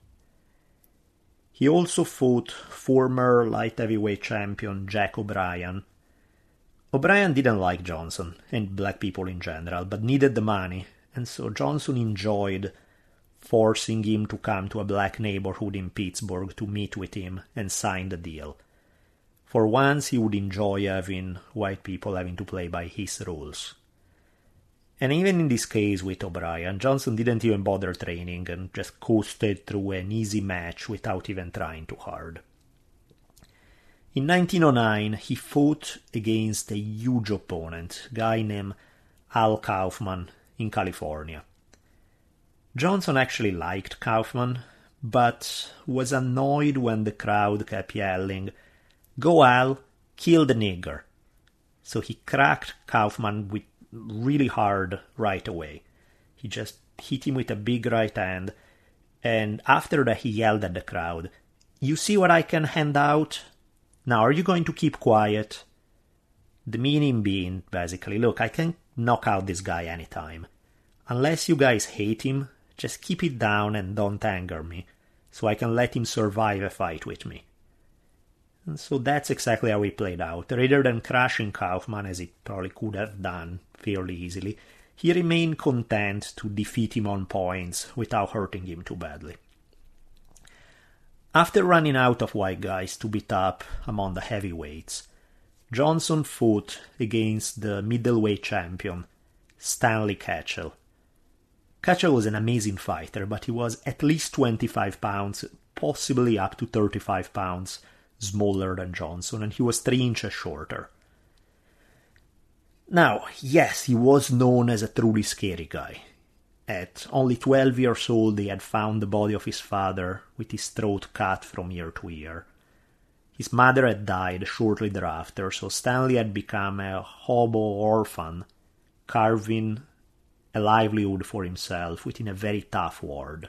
He also fought former light heavyweight champion Jack O'Brien. O'Brien didn't like Johnson, and black people in general, but needed the money, and so Johnson enjoyed forcing him to come to a black neighborhood in Pittsburgh to meet with him and sign the deal. For once, he would enjoy having white people having to play by his rules. And even in this case with O'Brien, Johnson didn't even bother training and just coasted through an easy match without even trying too hard. In nineteen oh nine, he fought against a huge opponent, a guy named Al Kaufman in California. Johnson actually liked Kaufman, but was annoyed when the crowd kept yelling, "Go Al, kill the nigger." So he cracked Kaufman with really hard right away. He just hit him with a big right hand, and after that he yelled at the crowd, "You see what I can hand out? Now are you going to keep quiet?" The meaning being, basically, look, I can knock out this guy anytime. Unless you guys hate him, just keep it down and don't anger me, so I can let him survive a fight with me. And so that's exactly how it played out. Rather than crushing Kaufman, as it probably could have done fairly easily, he remained content to defeat him on points without hurting him too badly. After running out of white guys to beat up among the heavyweights, Johnson fought against the middleweight champion, Stanley Ketchel. Ketchel was an amazing fighter, but he was at least twenty-five pounds, possibly up to thirty-five pounds, smaller than Johnson, and he was three inches shorter. Now, yes, he was known as a truly scary guy. At only twelve years old, he had found the body of his father with his throat cut from ear to ear. His mother had died shortly thereafter, so Stanley had become a hobo orphan, carving a livelihood for himself within a very tough world.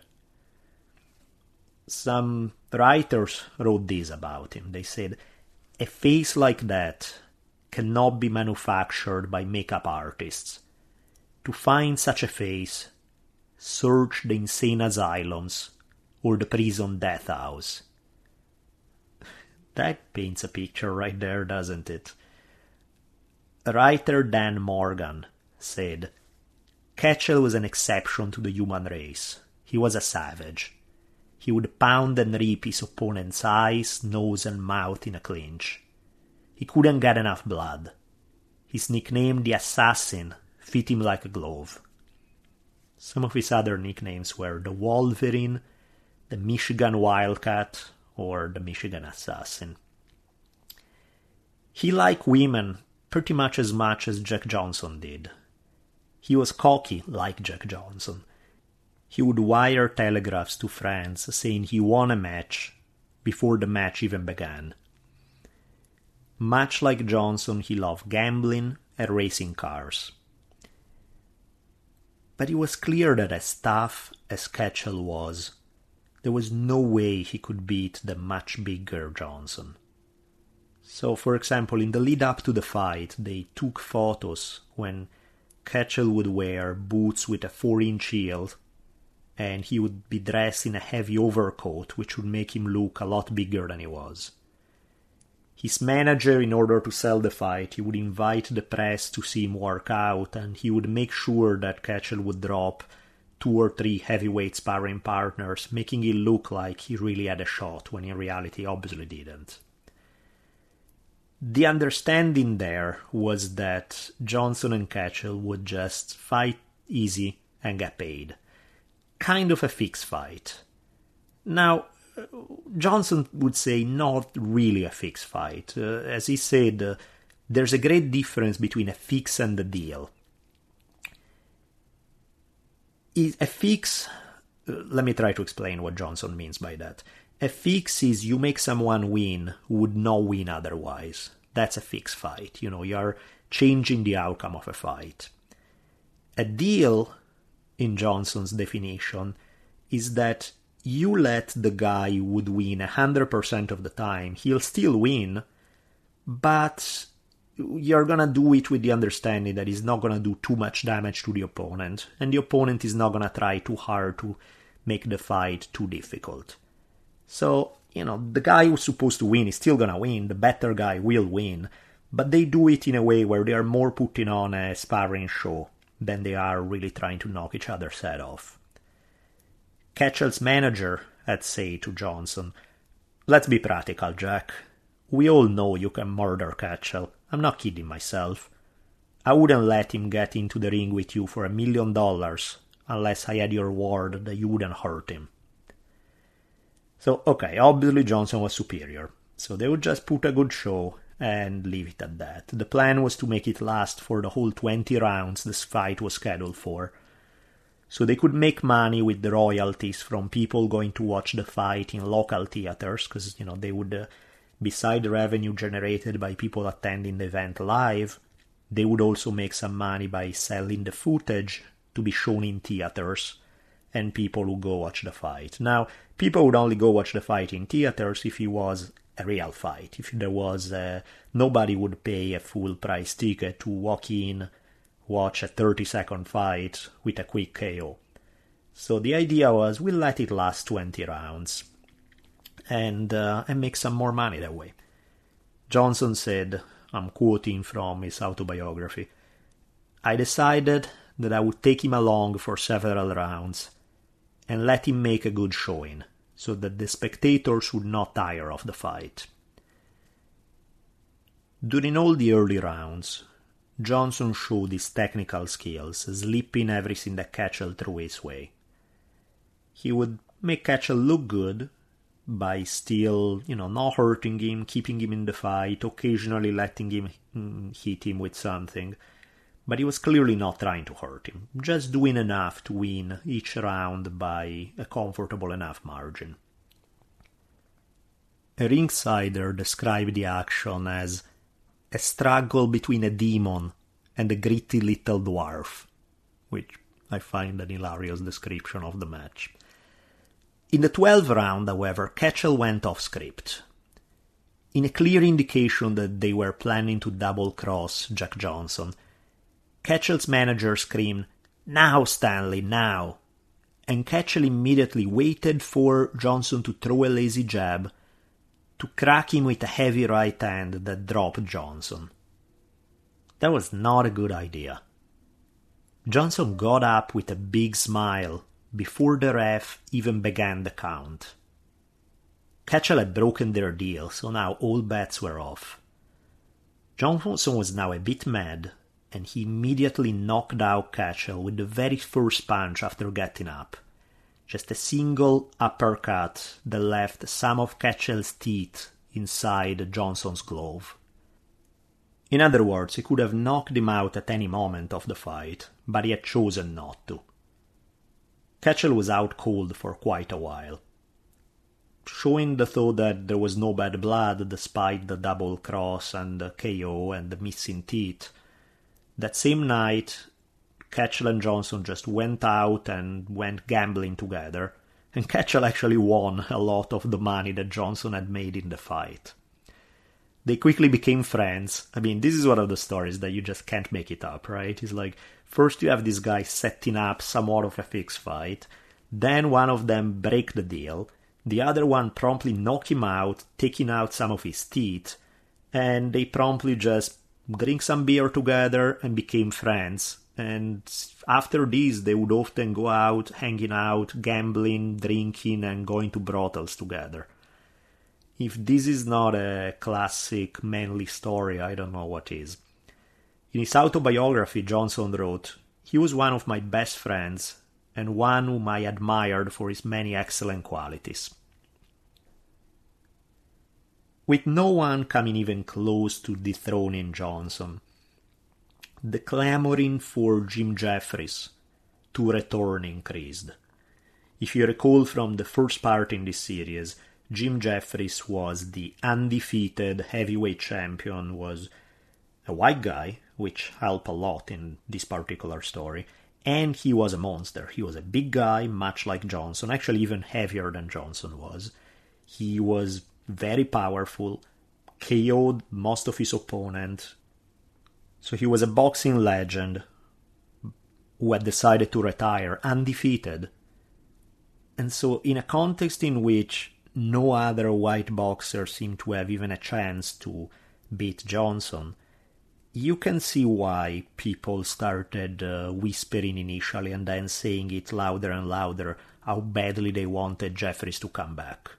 Some writers wrote this about him. They said, "A face like that cannot be manufactured by makeup artists. To find such a face, search the insane asylums or the prison death house." That paints a picture right there, doesn't it? Writer Dan Morgan said, "Ketchel was an exception to the human race. He was a savage. He would pound and rip his opponent's eyes, nose, and mouth in a clinch. He couldn't get enough blood. His nickname, the Assassin, fit him like a glove." Some of his other nicknames were the Wolverine, the Michigan Wildcat, or the Michigan Assassin. He liked women pretty much as much as Jack Johnson did. He was cocky like Jack Johnson. He would wire telegraphs to friends saying he won a match before the match even began. Much like Johnson, he loved gambling and racing cars. But it was clear that as tough as Ketchel was, there was no way he could beat the much bigger Johnson. So, for example, in the lead up to the fight, they took photos when Ketchel would wear boots with a four-inch heel, and he would be dressed in a heavy overcoat, which would make him look a lot bigger than he was. His manager, in order to sell the fight, he would invite the press to see him work out, and he would make sure that Ketchel would drop two or three heavyweight sparring partners, making it look like he really had a shot, when in reality obviously didn't. The understanding there was that Johnson and Ketchel would just fight easy and get paid. Kind of a fixed fight. Now, Johnson would say not really a fixed fight. Uh, as he said, uh, there's a great difference between a fix and a deal. Is a fix, uh, let me try to explain what Johnson means by that. A fix is you make someone win who would not win otherwise. That's a fixed fight. You know, you're changing the outcome of a fight. A deal, in Johnson's definition, is that you let the guy who would win one hundred percent of the time, he'll still win, but you're gonna do it with the understanding that he's not gonna do too much damage to the opponent, and the opponent is not gonna try too hard to make the fight too difficult. So, you know, the guy who's supposed to win is still gonna win, the better guy will win, but they do it in a way where they are more putting on a sparring show than they are really trying to knock each other's head off. Ketchel's manager had said to Johnson, "Let's be practical, Jack. We all know you can murder Ketchel. I'm not kidding myself. I wouldn't let him get into the ring with you for a million dollars unless I had your word that you wouldn't hurt him." So, okay, obviously Johnson was superior, so they would just put a good show and leave it at that. The plan was to make it last for the whole twenty rounds this fight was scheduled for, so they could make money with the royalties from people going to watch the fight in local theaters, because, you know, they would, uh, beside the revenue generated by people attending the event live, they would also make some money by selling the footage to be shown in theaters and people who go watch the fight. Now, people would only go watch the fight in theaters if it was a real fight. If there was a, nobody would pay a full price ticket to walk in, watch a thirty second fight with a quick K O. So the idea was, we'll let it last twenty rounds and uh, and make some more money that way. Johnson said, I'm quoting from his autobiography, "I decided that I would take him along for several rounds and let him make a good showing, so that the spectators would not tire of the fight." During all the early rounds, Johnson showed his technical skills, slipping everything that Ketchel threw his way. He would make Ketchel look good by still, you know, not hurting him, keeping him in the fight, occasionally letting him mm, hit him with something, but he was clearly not trying to hurt him, just doing enough to win each round by a comfortable enough margin. A ringsider described the action as a struggle between a demon and a gritty little dwarf, which I find an hilarious description of the match. In the twelfth round, however, Ketchel went off script. In a clear indication that they were planning to double-cross Jack Johnson, Ketchel's manager screamed, "Now, Stanley, now!" And Ketchel immediately waited for Johnson to throw a lazy jab, to crack him with a heavy right hand that dropped Johnson. That was not a good idea. Johnson got up with a big smile before the ref even began the count. Ketchel had broken their deal, so now all bets were off. Johnson was now a bit mad, and he immediately knocked out Ketchel with the very first punch after getting up. Just a single uppercut that left some of Ketchel's teeth inside Johnson's glove. In other words, he could have knocked him out at any moment of the fight, but he had chosen not to. Ketchel was out cold for quite a while, showing the thought that there was no bad blood despite the double cross and the K O and the missing teeth. That same night, Ketchel and Johnson just went out and went gambling together, and Ketchel actually won a lot of the money that Johnson had made in the fight. They quickly became friends. I mean, this is one of the stories that you just can't make it up, right? It's like, first you have this guy setting up somewhat of a fixed fight, then one of them break the deal, the other one promptly knock him out, taking out some of his teeth, and they promptly just drink some beer together and became friends. And after this, they would often go out, hanging out, gambling, drinking, and going to brothels together. If this is not a classic manly story, I don't know what is. In his autobiography, Johnson wrote, "He was one of my best friends, and one whom I admired for his many excellent qualities." With no one coming even close to dethroning Johnson, the clamoring for Jim Jeffries to return increased. If you recall from the first part in this series, Jim Jeffries was the undefeated heavyweight champion, was a white guy, which helped a lot in this particular story, and he was a monster. He was a big guy, much like Johnson, actually even heavier than Johnson was. He was very powerful, K O'd most of his opponents. So he was a boxing legend who had decided to retire undefeated. And so in a context in which no other white boxer seemed to have even a chance to beat Johnson, you can see why people started uh, whispering initially and then saying it louder and louder how badly they wanted Jeffries to come back.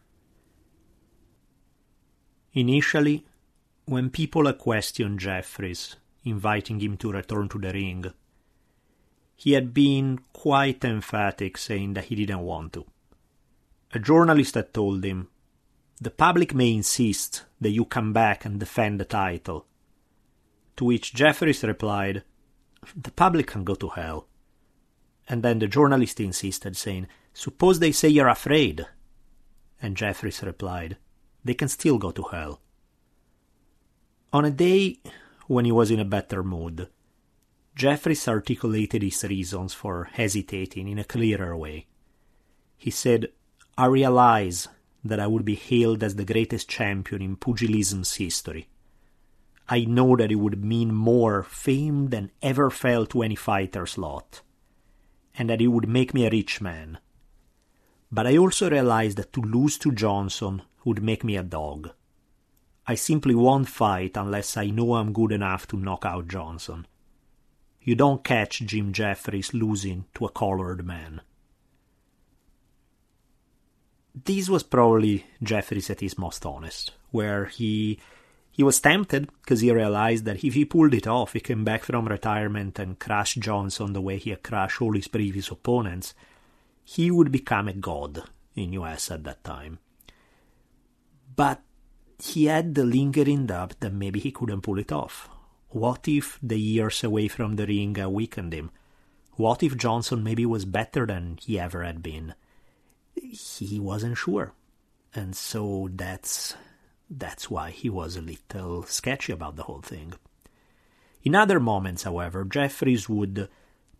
Initially, when people had questioned Jeffries, inviting him to return to the ring, he had been quite emphatic, saying that he didn't want to. A journalist had told him, "The public may insist that you come back and defend the title." To which Jeffries replied, "The public can go to hell." And then the journalist insisted, saying, "Suppose they say you're afraid?" And Jeffries replied, "They can still go to hell." On a day when he was in a better mood, Jeffries articulated his reasons for hesitating in a clearer way. He said, "I realize that I would be hailed as the greatest champion in pugilism's history. I know that it would mean more fame than ever fell to any fighter's lot, and that it would make me a rich man. But I also realize that to lose to Johnson would make me a dog. I simply won't fight unless I know I'm good enough to knock out Johnson. You don't catch Jim Jeffries losing to a colored man." This was probably Jeffries at his most honest, where he he was tempted because he realized that if he pulled it off, he came back from retirement and crushed Johnson the way he had crushed all his previous opponents, he would become a god in U S at that time. But he had the lingering doubt that maybe he couldn't pull it off. What if the years away from the ring weakened him? What if Johnson maybe was better than he ever had been? He wasn't sure. And so that's that's why he was a little sketchy about the whole thing. In other moments, however, Jeffries would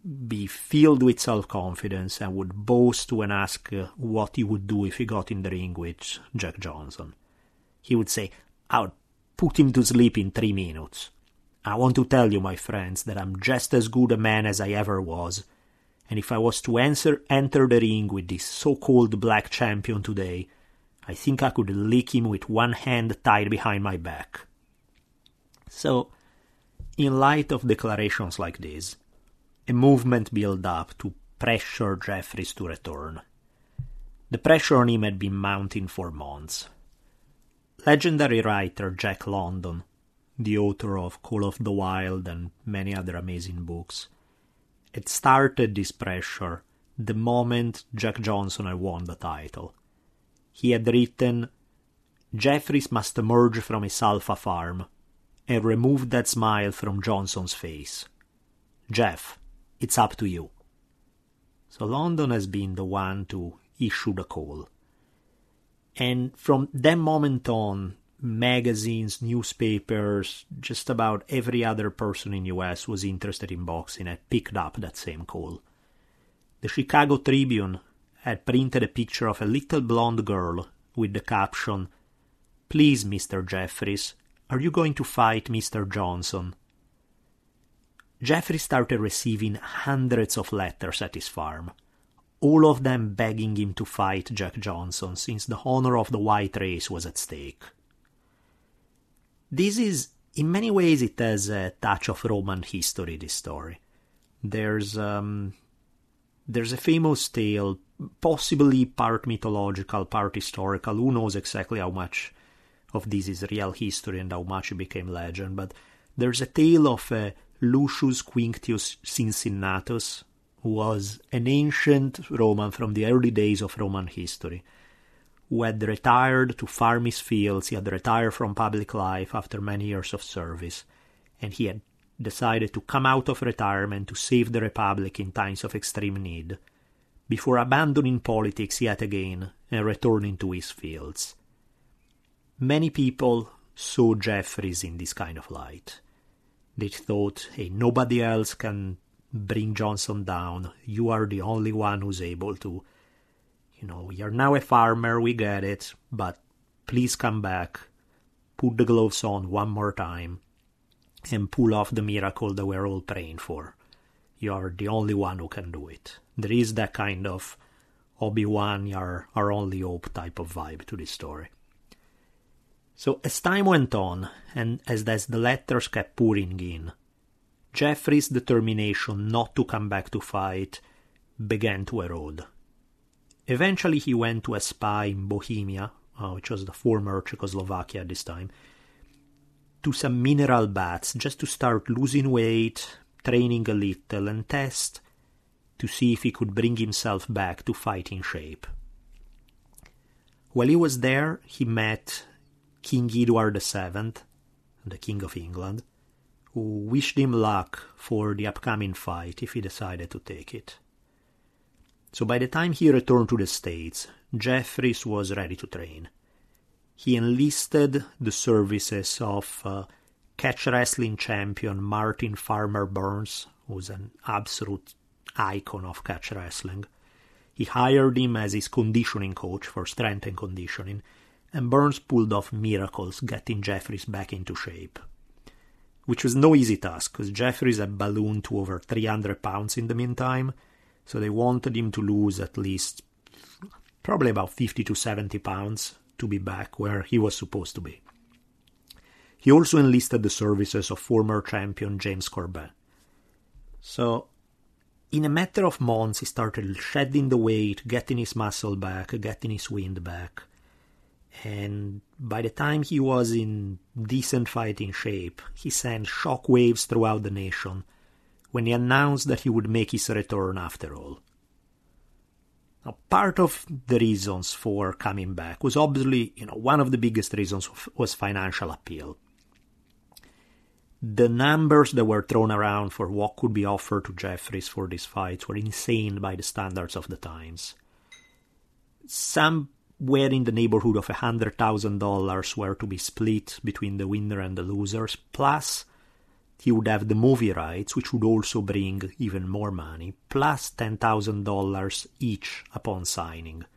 be filled with self-confidence and would boast when asked uh, what he would do if he got in the ring with Jack Johnson. He would say, "I would put him to sleep in three minutes. I want to tell you, my friends, that I'm just as good a man as I ever was, and if I was to answer, enter the ring with this so-called black champion today, I think I could lick him with one hand tied behind my back." So, in light of declarations like this, a movement built up to pressure Jeffries to return. The pressure on him had been mounting for months. Legendary writer Jack London, the author of Call of the Wild and many other amazing books, had started this pressure the moment Jack Johnson had won the title. He had written, "Jeffries must emerge from his alpha farm and remove that smile from Johnson's face. Jeff, it's up to you." So London has been the one to issue the call. And from that moment on, magazines, newspapers, just about every other person in U S was interested in boxing had picked up that same call. The Chicago Tribune had printed a picture of a little blonde girl with the caption, "Please, Mister Jeffries, are you going to fight Mister Johnson?" Jeffries started receiving hundreds of letters at his farm, all of them begging him to fight Jack Johnson since the honor of the white race was at stake. This is, in many ways, it has a touch of Roman history, this story. There's, um, there's a famous tale, possibly part mythological, part historical, who knows exactly how much of this is real history and how much it became legend, but there's a tale of uh, Lucius Quinctius Cincinnatus, who was an ancient Roman from the early days of Roman history, who had retired to farm his fields. He had retired from public life after many years of service, and he had decided to come out of retirement to save the Republic in times of extreme need, before abandoning politics yet again and returning to his fields. Many people saw Jeffries in this kind of light. They thought, hey, nobody else can bring Johnson down. You are the only one who's able to. You know, you're now a farmer, we get it, but please come back, put the gloves on one more time, and pull off the miracle that we're all praying for. You're the only one who can do it. There is that kind of Obi-Wan, you're our only hope type of vibe to this story. So as time went on, and as, as the letters kept pouring in, Jeffries' determination not to come back to fight began to erode. Eventually he went to a spa in Bohemia, uh, which was the former Czechoslovakia at this time, to some mineral baths just to start losing weight, training a little, and test to see if he could bring himself back to fighting shape. While he was there, he met King Edward the Seventh, the King of England, who wished him luck for the upcoming fight if he decided to take it. So by the time he returned to the States, Jeffries was ready to train. He enlisted the services of uh, catch wrestling champion Martin Farmer Burns, who's an absolute icon of catch wrestling. He hired him as his conditioning coach for strength and conditioning, and Burns pulled off miracles getting Jeffries back into shape. Which was no easy task, because Jeffries had ballooned to over three hundred pounds in the meantime, so they wanted him to lose at least probably about fifty to seventy pounds to be back where he was supposed to be. He also enlisted the services of former champion James Corbett. So, in a matter of months, he started shedding the weight, getting his muscle back, getting his wind back. And by the time he was in decent fighting shape, he sent shockwaves throughout the nation when he announced that he would make his return after all. Now, part of the reasons for coming back was obviously, you know, one of the biggest reasons was financial appeal. The numbers that were thrown around for what could be offered to Jeffries for these fights were insane by the standards of the times. Some were in the neighborhood of one hundred thousand dollars were to be split between the winner and the losers, plus he would have the movie rights, which would also bring even more money, plus ten thousand dollars each upon signing.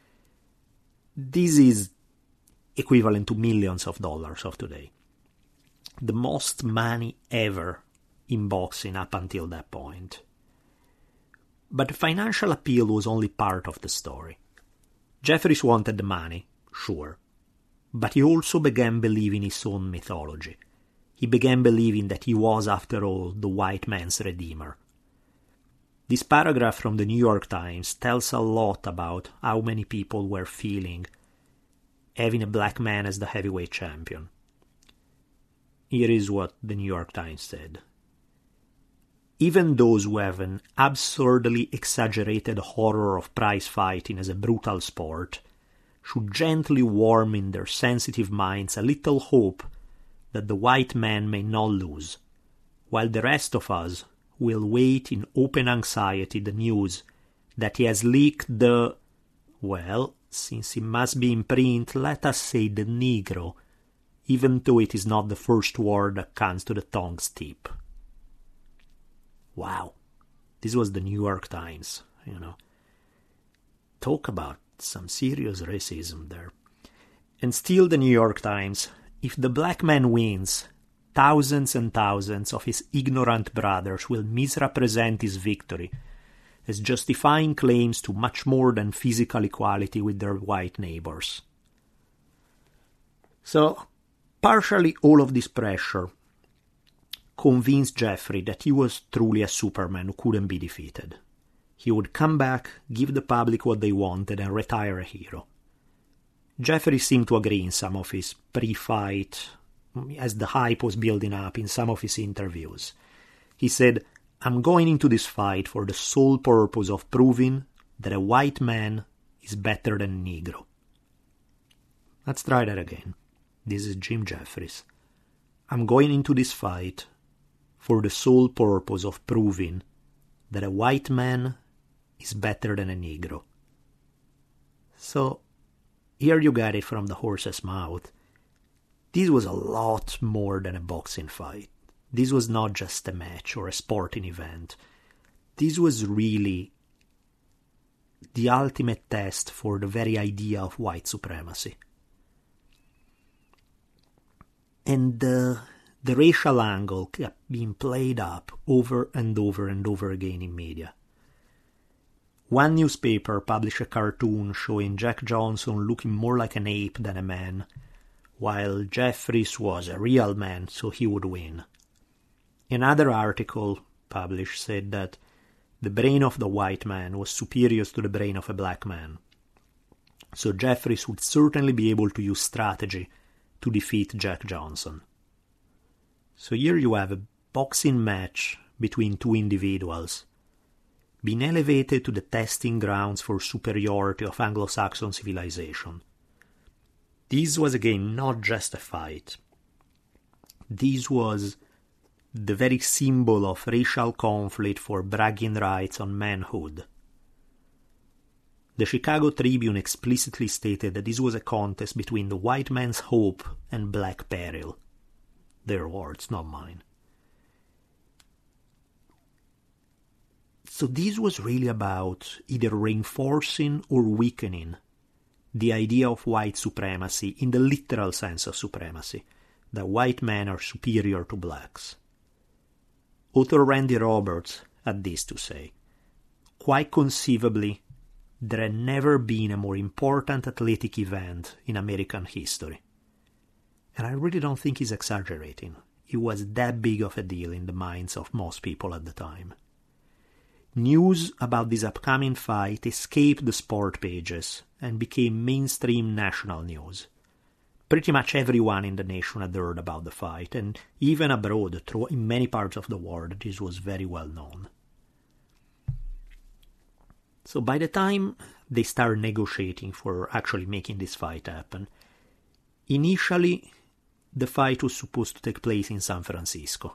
This is equivalent to millions of dollars of today. The most money ever in boxing up until that point. But the financial appeal was only part of the story. Jeffries wanted the money, sure, but he also began believing his own mythology. He began believing that he was, after all, the white man's redeemer. This paragraph from the New York Times tells a lot about how many people were feeling having a black man as the heavyweight champion. Here is what the New York Times said. Even those who have an absurdly exaggerated horror of prize fighting as a brutal sport should gently warm in their sensitive minds a little hope that the white man may not lose, while the rest of us will wait in open anxiety the news that he has leaked the, well, since it must be in print, let us say the Negro, even though it is not the first word that comes to the tongue's tip. Wow, this was the New York Times, you know. Talk about some serious racism there. And still the New York Times, if the black man wins, thousands and thousands of his ignorant brothers will misrepresent his victory as justifying claims to much more than physical equality with their white neighbors. So, partially all of this pressure convinced Jeffrey that he was truly a Superman who couldn't be defeated. He would come back, give the public what they wanted, and retire a hero. Jeffrey seemed to agree in some of his pre-fight, as the hype was building up in some of his interviews. He said, "I'm going into this fight for the sole purpose of proving that a white man is better than a Negro." Let's try that again. This is Jim Jeffries. "I'm going into this fight for the sole purpose of proving that a white man is better than a Negro." So, here you got it from the horse's mouth. This was a lot more than a boxing fight. This was not just a match or a sporting event. This was really the ultimate test for the very idea of white supremacy. And the, the racial angle kept being played up over and over and over again in media. One newspaper published a cartoon showing Jack Johnson looking more like an ape than a man, while Jeffries was a real man, so he would win. Another article published said that the brain of the white man was superior to the brain of a black man, so Jeffries would certainly be able to use strategy to defeat Jack Johnson. So here you have a boxing match between two individuals, being elevated to the testing grounds for superiority of Anglo-Saxon civilization. This was again not just a fight. This was the very symbol of racial conflict for bragging rights on manhood. The Chicago Tribune explicitly stated that this was a contest between the white man's hope and black peril. Their words, not mine. So this was really about either reinforcing or weakening the idea of white supremacy in the literal sense of supremacy, that white men are superior to blacks. Author Randy Roberts had this to say: "Quite conceivably, there had never been a more important athletic event in American history." And I really don't think he's exaggerating. It was that big of a deal in the minds of most people at the time. News about this upcoming fight escaped the sport pages and became mainstream national news. Pretty much everyone in the nation had heard about the fight, and even abroad, through in many parts of the world, this was very well known. So by the time they started negotiating for actually making this fight happen, initially the fight was supposed to take place in San Francisco.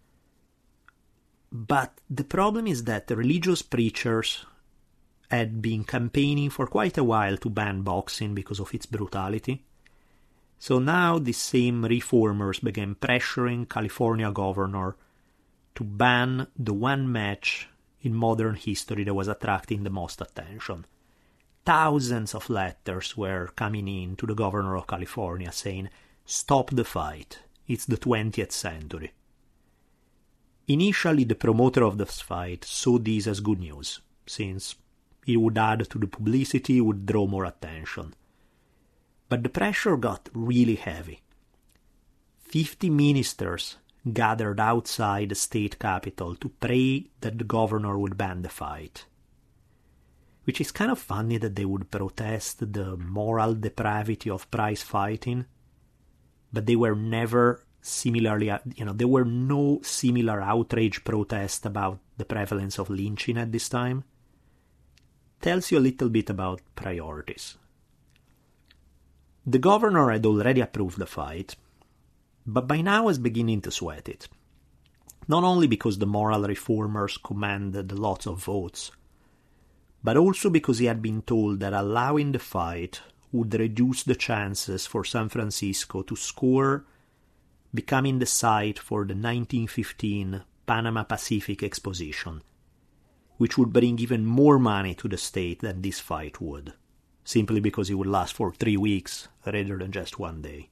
But the problem is that the religious preachers had been campaigning for quite a while to ban boxing because of its brutality, So now the same reformers began pressuring California governor to ban the one match in modern history that was attracting the most attention. Thousands of letters were coming in to the governor of California saying, "Stop the fight, it's the twentieth century." Initially, the promoter of this fight saw this as good news, since it would add to the publicity, would draw more attention. But the pressure got really heavy. Fifty ministers gathered outside the state capitol to pray that the governor would ban the fight. Which is kind of funny that they would protest the moral depravity of prize fighting, but they were never similarly, you know, there were no similar outrage protests about the prevalence of lynching at this time. Tells you a little bit about priorities. The governor had already approved the fight, but by now was beginning to sweat it. Not only because the moral reformers commanded lots of votes, but also because he had been told that allowing the fight would reduce the chances for San Francisco to score becoming the site for the nineteen fifteen Panama Pacific Exposition, which would bring even more money to the state than this fight would, simply because it would last for three weeks rather than just one day.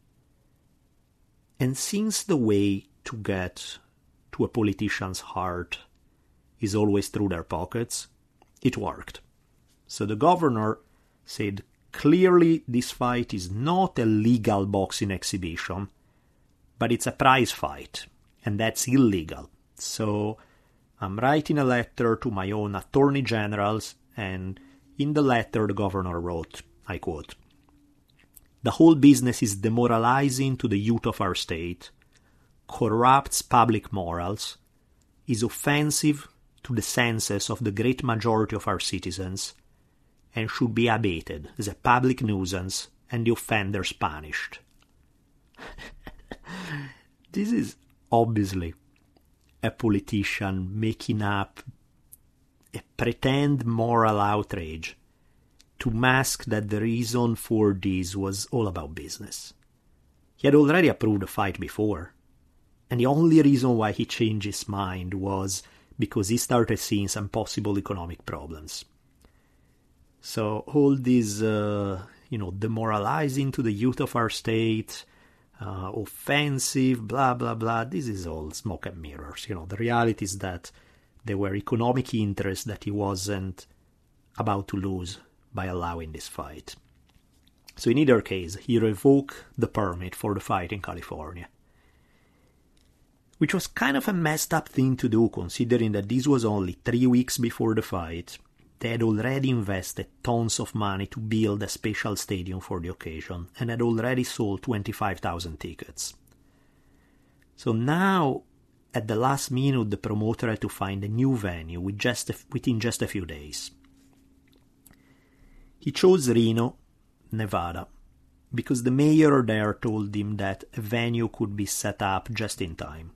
And since the way to get to a politician's heart is always through their pockets, it worked. So the governor said, clearly this fight is not a legal boxing exhibition, but it's a prize fight, and that's illegal. So I'm writing a letter to my own attorney generals, and in the letter the governor wrote, I quote, "The whole business is demoralizing to the youth of our state, corrupts public morals, is offensive to the senses of the great majority of our citizens, and should be abated as a public nuisance and the offenders punished." This is obviously a politician making up a pretend moral outrage to mask that the reason for this was all about business. He had already approved the fight before, and the only reason why he changed his mind was because he started seeing some possible economic problems. So all this, uh, you know, demoralizing to the youth of our state, uh, offensive, blah, blah, blah, this is all smoke and mirrors. You know, the reality is that there were economic interests that he wasn't about to lose by allowing this fight. So in either case, he revoked the permit for the fight in California. Which was kind of a messed up thing to do, considering that this was only three weeks before the fight. They had already invested tons of money to build a special stadium for the occasion, and had already sold twenty-five thousand tickets. So now, at the last minute, the promoter had to find a new venue with just a, within just a few days. He chose Reno, Nevada, because the mayor there told him that a venue could be set up just in time.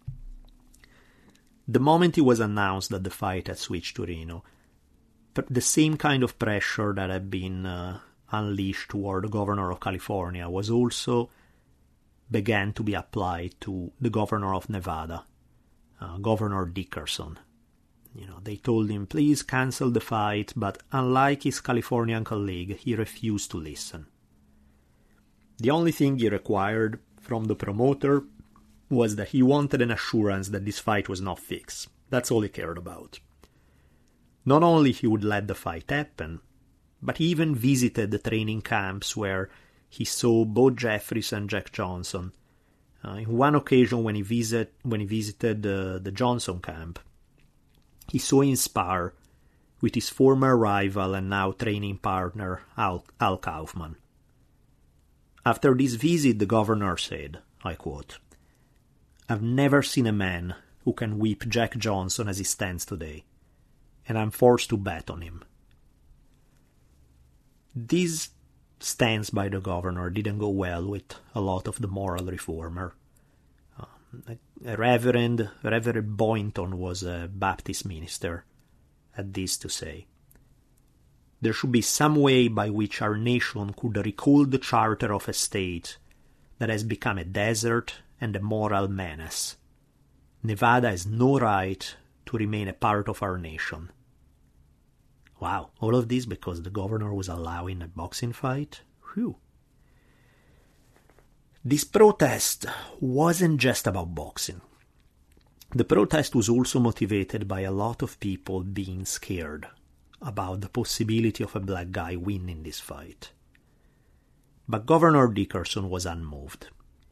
The moment it was announced that the fight had switched to Reno, the same kind of pressure that had been uh, unleashed toward the governor of California was also began to be applied to the governor of Nevada, uh, Governor Dickerson. You know, they told him, please cancel the fight, but unlike his Californian colleague, he refused to listen. The only thing he required from the promoter was that he wanted an assurance that this fight was not fixed. That's all he cared about. Not only he would let the fight happen, but he even visited the training camps where he saw both Jeffries and Jack Johnson. Uh, in one occasion when he, visit, when he visited uh, the Johnson camp, he saw him spar with his former rival and now training partner, Al, Al Kaufman. After this visit, the governor said, I quote, "I've never seen a man who can whip Jack Johnson as he stands today, and I'm forced to bet on him." This stance by the governor didn't go well with a lot of the moral reformer. Um, a Reverend, Reverend Boynton was a Baptist minister, had this to say. there should be some way by which our nation could recall the charter of a state that has become a desert and a moral menace. Nevada has no right to remain a part of our nation. Wow, all of this because the governor was allowing a boxing fight? Whew. This protest wasn't just about boxing. The protest was also motivated by a lot of people being scared about the possibility of a black guy winning this fight. But Governor Dickerson was unmoved.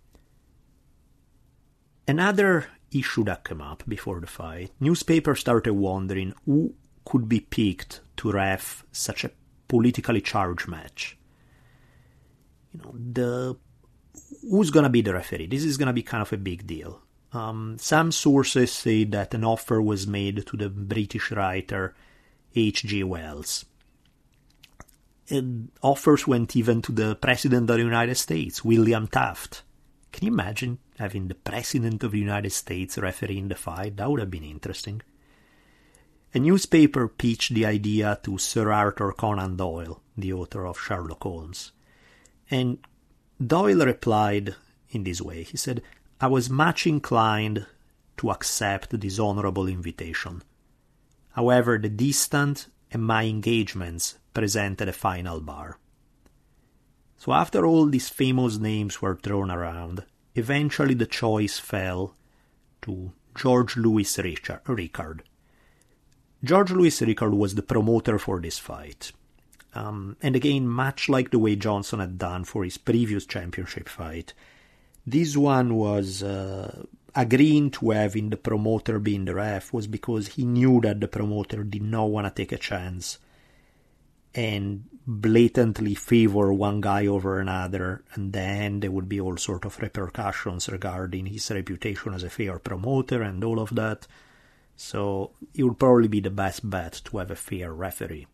Another issue that came up before the fight, newspapers started wondering who could be picked to ref such a politically charged match. You know, the who's going to be the referee? This is going to be kind of a big deal. Um, some sources say that an offer was made to the British writer H G Wells. And offers went even to the President of the United States, William Taft. Can you imagine having the President of the United States refereeing the fight? That would have been interesting. A newspaper pitched the idea to Sir Arthur Conan Doyle, the author of Sherlock Holmes. And Doyle replied in this way. He said, "I was much inclined to accept this honorable invitation. However, the distance and my engagements presented a final bar." So after all these famous names were thrown around, eventually the choice fell to George Louis Rickard. George Louis Rickard was the promoter for this fight. Um, and again, much like the way Johnson had done for his previous championship fight, this one was uh, agreeing to having the promoter being the ref was because he knew that the promoter did not want to take a chance and blatantly favor one guy over another, and then there would be all sort of repercussions regarding his reputation as a fair promoter and all of that. So it would probably be the best bet to have a fair referee.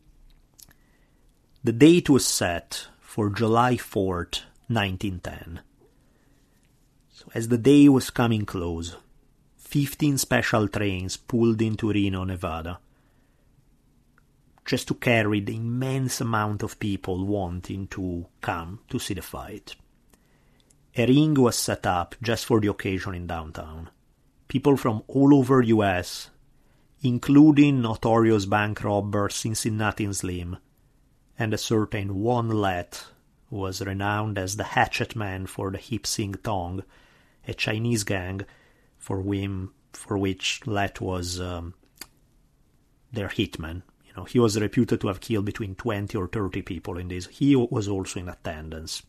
The date was set for July fourth, nineteen ten. So as the day was coming close, fifteen special trains pulled into Reno, Nevada, just to carry the immense amount of people wanting to come to see the fight. A ring was set up just for the occasion in downtown. People from all over U S, including notorious bank robber Cincinnati Slim, and a certain Juan Let, who was renowned as the hatchet man for the Hip Sing Tong, a Chinese gang for, whim, for which Let was um, their hitman. You know, he was reputed to have killed between twenty or thirty people in this. He was also in attendance.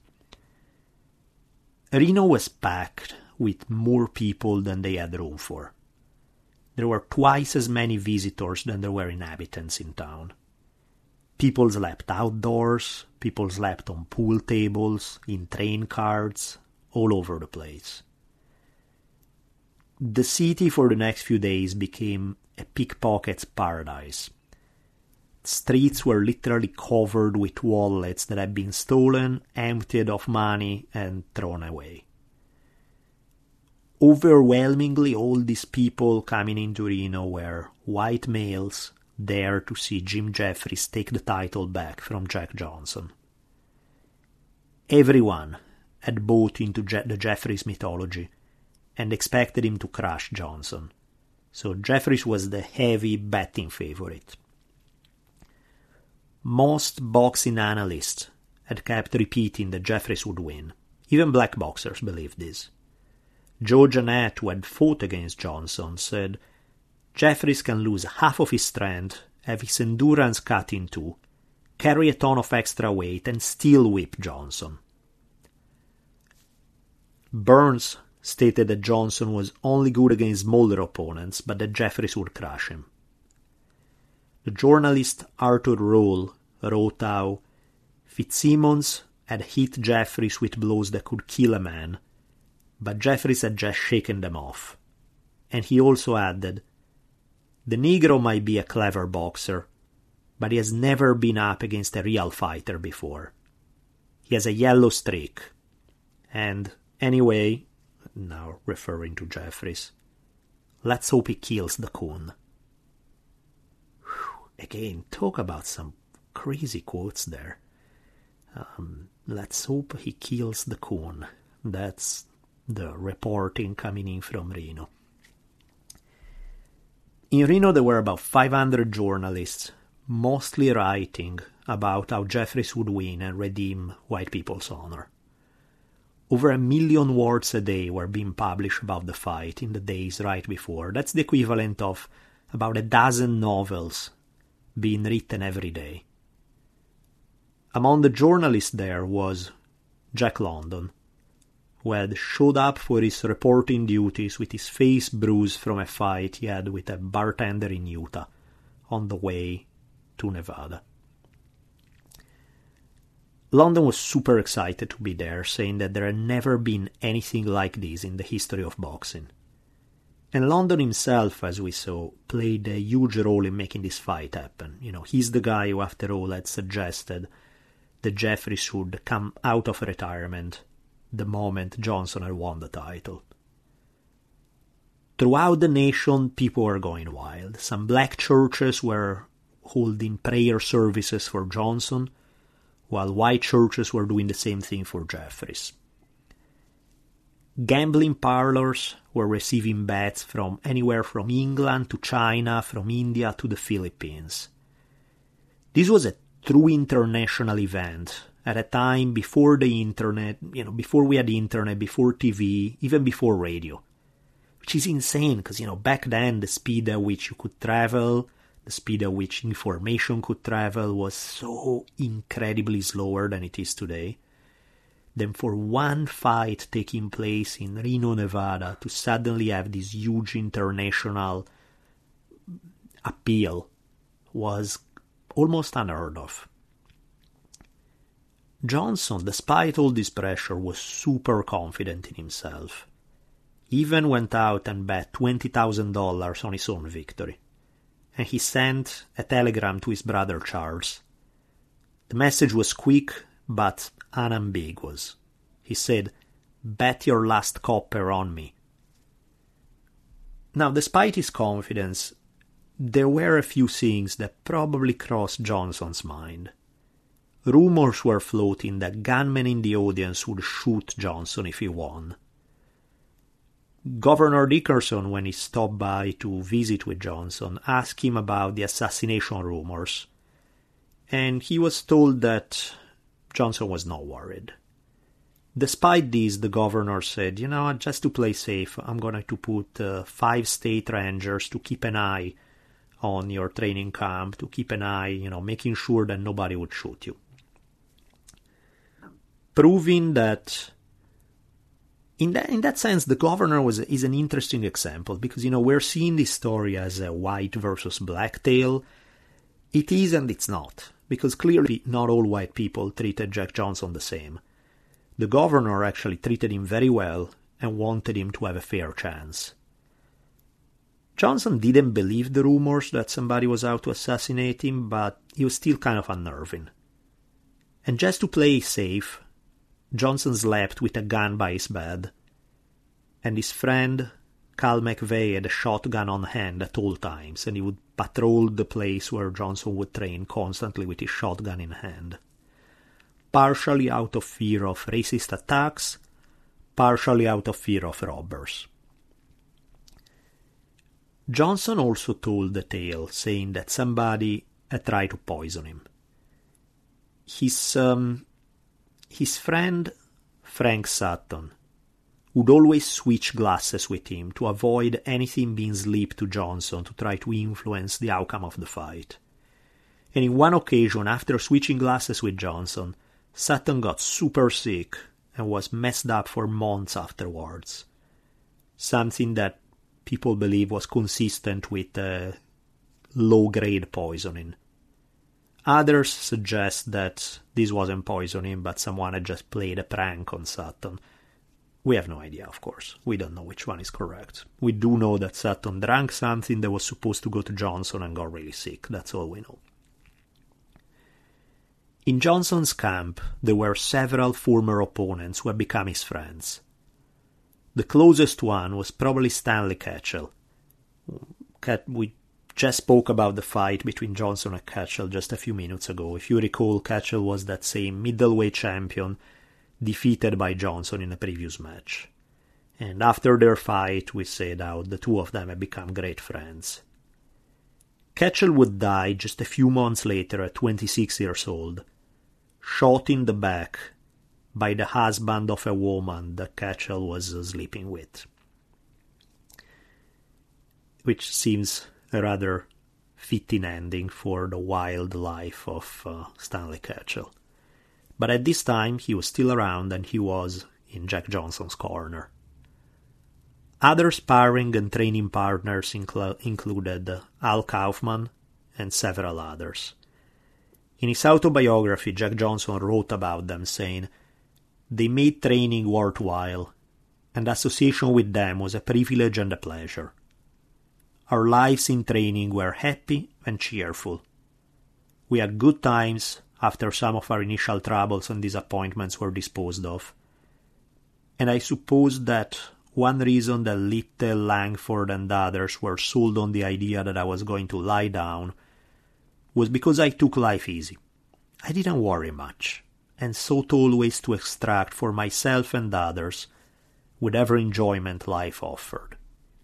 Reno was packed with more people than they had room for. There were twice as many visitors than there were inhabitants in town. People slept outdoors, people slept on pool tables, in train cars, all over the place. The city for the next few days became a pickpocket's paradise. Streets were literally covered with wallets that had been stolen, emptied of money, and thrown away. Overwhelmingly, all these people coming into Reno were white males there to see Jim Jeffries take the title back from Jack Johnson. Everyone had bought into Je- the Jeffries mythology and expected him to crush Johnson, so Jeffries was the heavy betting favorite. Most boxing analysts had kept repeating that Jeffries would win. Even black boxers believed this. Joe Jeanette, who had fought against Johnson, said, "Jeffries can lose half of his strength, have his endurance cut in two, carry a ton of extra weight, and still whip Johnson." Burns stated that Johnson was only good against smaller opponents, but that Jeffries would crush him. The journalist Arthur Roll wrote how Fitzsimmons had hit Jeffries with blows that could kill a man, but Jeffries had just shaken them off. And he also added, "The Negro might be a clever boxer, but he has never been up against a real fighter before. He has a yellow streak. And anyway," now referring to Jeffries, "let's hope he kills the coon." Whew, again, talk about some crazy quotes there. Um, let's hope he kills the coon. That's the reporting coming in from Reno. In Reno, there were about five hundred journalists, mostly writing about how Jeffries would win and redeem white people's honor. Over a million words a day were being published about the fight in the days right before. That's the equivalent of about a dozen novels being written every day. Among the journalists there was Jack London, who had showed up for his reporting duties with his face bruised from a fight he had with a bartender in Utah on the way to Nevada. London was super excited to be there, saying that there had never been anything like this in the history of boxing. And London himself, as we saw, played a huge role in making this fight happen. You know, he's the guy who, after all, had suggested that Jeffries should come out of retirement the moment Johnson had won the title. Throughout the nation, people were going wild. Some black churches were holding prayer services for Johnson, while white churches were doing the same thing for Jeffries. Gambling parlors were receiving bets from anywhere from England to China, from India to the Philippines. This was a true international event at a time before the internet, you know, before we had the internet, before T V, even before radio. Which is insane, because, you know, back then the speed at which you could travel, the speed at which information could travel was so incredibly slower than it is today. Then for one fight taking place in Reno, Nevada, to suddenly have this huge international appeal was almost unheard of. Johnson, despite all this pressure, was super confident in himself. He even went out and bet twenty thousand dollars on his own victory. And he sent a telegram to his brother Charles. The message was quick, but unambiguous. He said, "Bet your last copper on me." Now, despite his confidence, there were a few things that probably crossed Johnson's mind. Rumors were floating that gunmen in the audience would shoot Johnson if he won. Governor Dickerson, when he stopped by to visit with Johnson, asked him about the assassination rumors, and he was told that Johnson was not worried. Despite this, the governor said, you know, just to play safe, I'm going to put uh, five state rangers to keep an eye on your training camp, to keep an eye, you know, making sure that nobody would shoot you. Proving that, in that, in that sense, the governor was is an interesting example, because, you know, we're seeing this story as a white versus black tale. It is and it's not, because clearly not all white people treated Jack Johnson the same. The governor actually treated him very well and wanted him to have a fair chance. Johnson didn't believe the rumors that somebody was out to assassinate him, but he was still kind of unnerving. And just to play safe, Johnson slept with a gun by his bed, and his friend Cal McVeigh had a shotgun on hand at all times, and he would patrol the place where Johnson would train constantly with his shotgun in hand. Partially out of fear of racist attacks, partially out of fear of robbers. Johnson also told the tale, saying that somebody had tried to poison him. His, um, his friend Frank Sutton would always switch glasses with him to avoid anything being slipped to Johnson to try to influence the outcome of the fight. And in one occasion, after switching glasses with Johnson, Sutton got super sick and was messed up for months afterwards. Something that people believe was consistent with uh, low-grade poisoning. Others suggest that this wasn't poisoning, but someone had just played a prank on Sutton. We have no idea, of course. We don't know which one is correct. We do know that Sutton drank something that was supposed to go to Johnson and got really sick. That's all we know. In Johnson's camp, there were several former opponents who had become his friends. The closest one was probably Stanley Ketchel. We just spoke about the fight between Johnson and Ketchel just a few minutes ago. If you recall, Ketchel was that same middleweight champion defeated by Johnson in a previous match. And after their fight, we said how the two of them had become great friends. Ketchel would die just a few months later at twenty-six years old, shot in the back by the husband of a woman that Ketchel was uh, sleeping with. Which seems a rather fitting ending for the wild life of uh, Stanley Ketchel. But at this time he was still around and he was in Jack Johnson's corner. Other sparring and training partners incl- included uh, Al Kaufman and several others. In his autobiography, Jack Johnson wrote about them, saying, "They made training worthwhile, and association with them was a privilege and a pleasure. Our lives in training were happy and cheerful. We had good times after some of our initial troubles and disappointments were disposed of. And I suppose that one reason that Little, Langford, and others were sold on the idea that I was going to lie down was because I took life easy. I didn't worry much, and sought always to extract for myself and others whatever enjoyment life offered."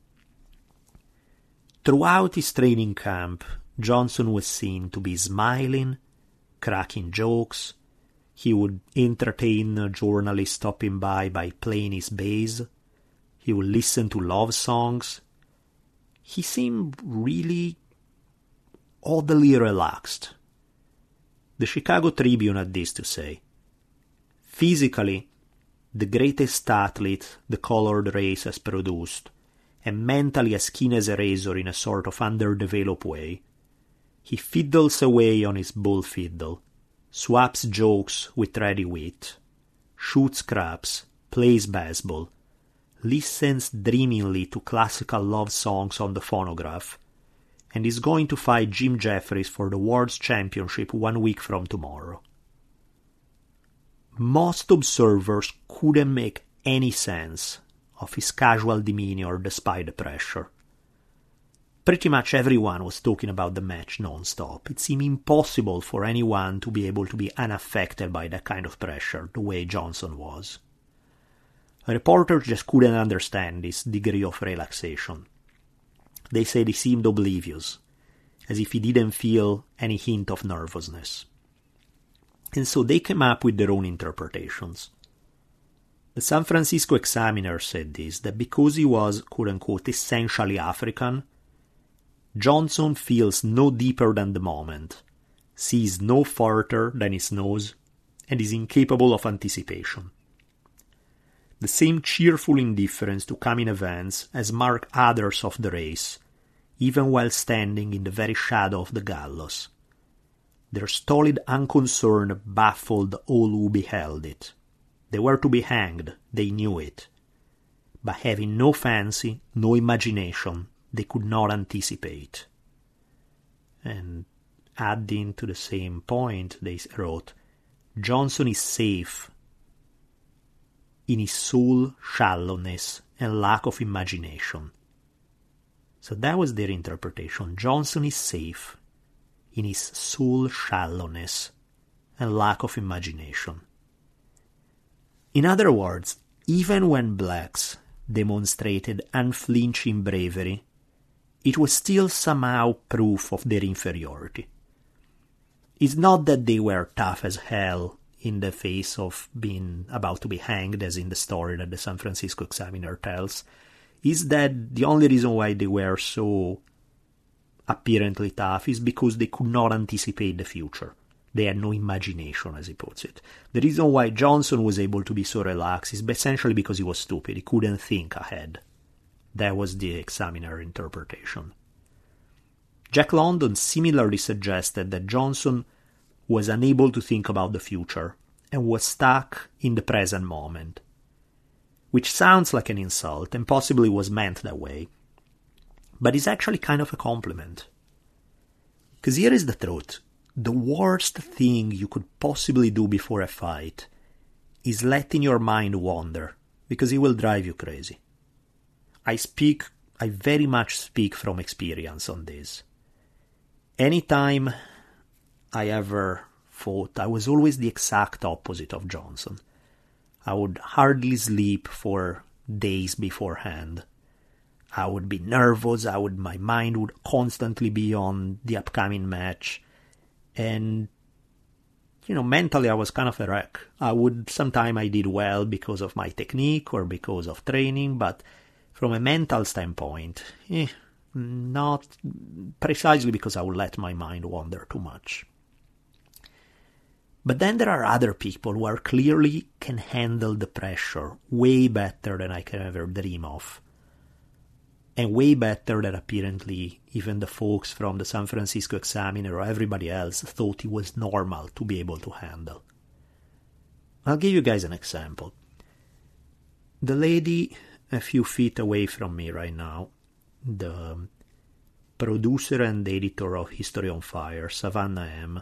Throughout his training camp, Johnson was seen to be smiling, cracking jokes. He would entertain a journalist stopping by by playing his bass. He would listen to love songs. He seemed really oddly relaxed. The Chicago Tribune had this to say: "Physically, the greatest athlete the colored race has produced, and mentally as keen as a razor in a sort of underdeveloped way. He fiddles away on his bull fiddle, swaps jokes with ready wit, shoots craps, plays baseball, listens dreamingly to classical love songs on the phonograph, and is going to fight Jim Jeffries for the World's Championship one week from tomorrow." Most observers couldn't make any sense of his casual demeanor despite the pressure. Pretty much everyone was talking about the match non-stop. It seemed impossible for anyone to be able to be unaffected by that kind of pressure, the way Johnson was. Reporters just couldn't understand this degree of relaxation. They said he seemed oblivious, as if he didn't feel any hint of nervousness. And so they came up with their own interpretations. The San Francisco Examiner said this, that because he was, quote-unquote, essentially African, Johnson feels no deeper than the moment, sees no farther than his nose, and is incapable of anticipation. The same cheerful indifference to coming events as marked others of the race, even while standing in the very shadow of the gallows. Their stolid unconcern baffled all who beheld it. They were to be hanged, they knew it. But having no fancy, no imagination, they could not anticipate. And adding to the same point, they wrote, "Johnson is safe in his soul shallowness and lack of imagination." So that was their interpretation. Johnson is safe in his soul shallowness and lack of imagination. In other words, even when blacks demonstrated unflinching bravery, it was still somehow proof of their inferiority. It's not that they were tough as hell in the face of being about to be hanged, as in the story that the San Francisco Examiner tells. Is that the only reason why they were so apparently tough is because they could not anticipate the future. They had no imagination, as he puts it. The reason why Johnson was able to be so relaxed is essentially because he was stupid. He couldn't think ahead. That was the Examiner interpretation. Jack London similarly suggested that Johnson was unable to think about the future and was stuck in the present moment, which sounds like an insult and possibly was meant that way, but is actually kind of a compliment. Because here is the truth. The worst thing you could possibly do before a fight is letting your mind wander, because it will drive you crazy. I speak, I very much speak from experience on this. anytime I ever fought, I was always the exact opposite of Johnson. I would hardly sleep for days beforehand. I would be nervous, I would, my mind would constantly be on the upcoming match. And, you know, mentally I was kind of a wreck. I would, sometimes I did well because of my technique or because of training, but from a mental standpoint, eh, not precisely because I would let my mind wander too much. But then there are other people who are clearly can handle the pressure way better than I can ever dream of. And way better than apparently even the folks from the San Francisco Examiner or everybody else thought it was normal to be able to handle. I'll give you guys an example. The lady a few feet away from me right now, the producer and editor of History on Fire, Savannah M.,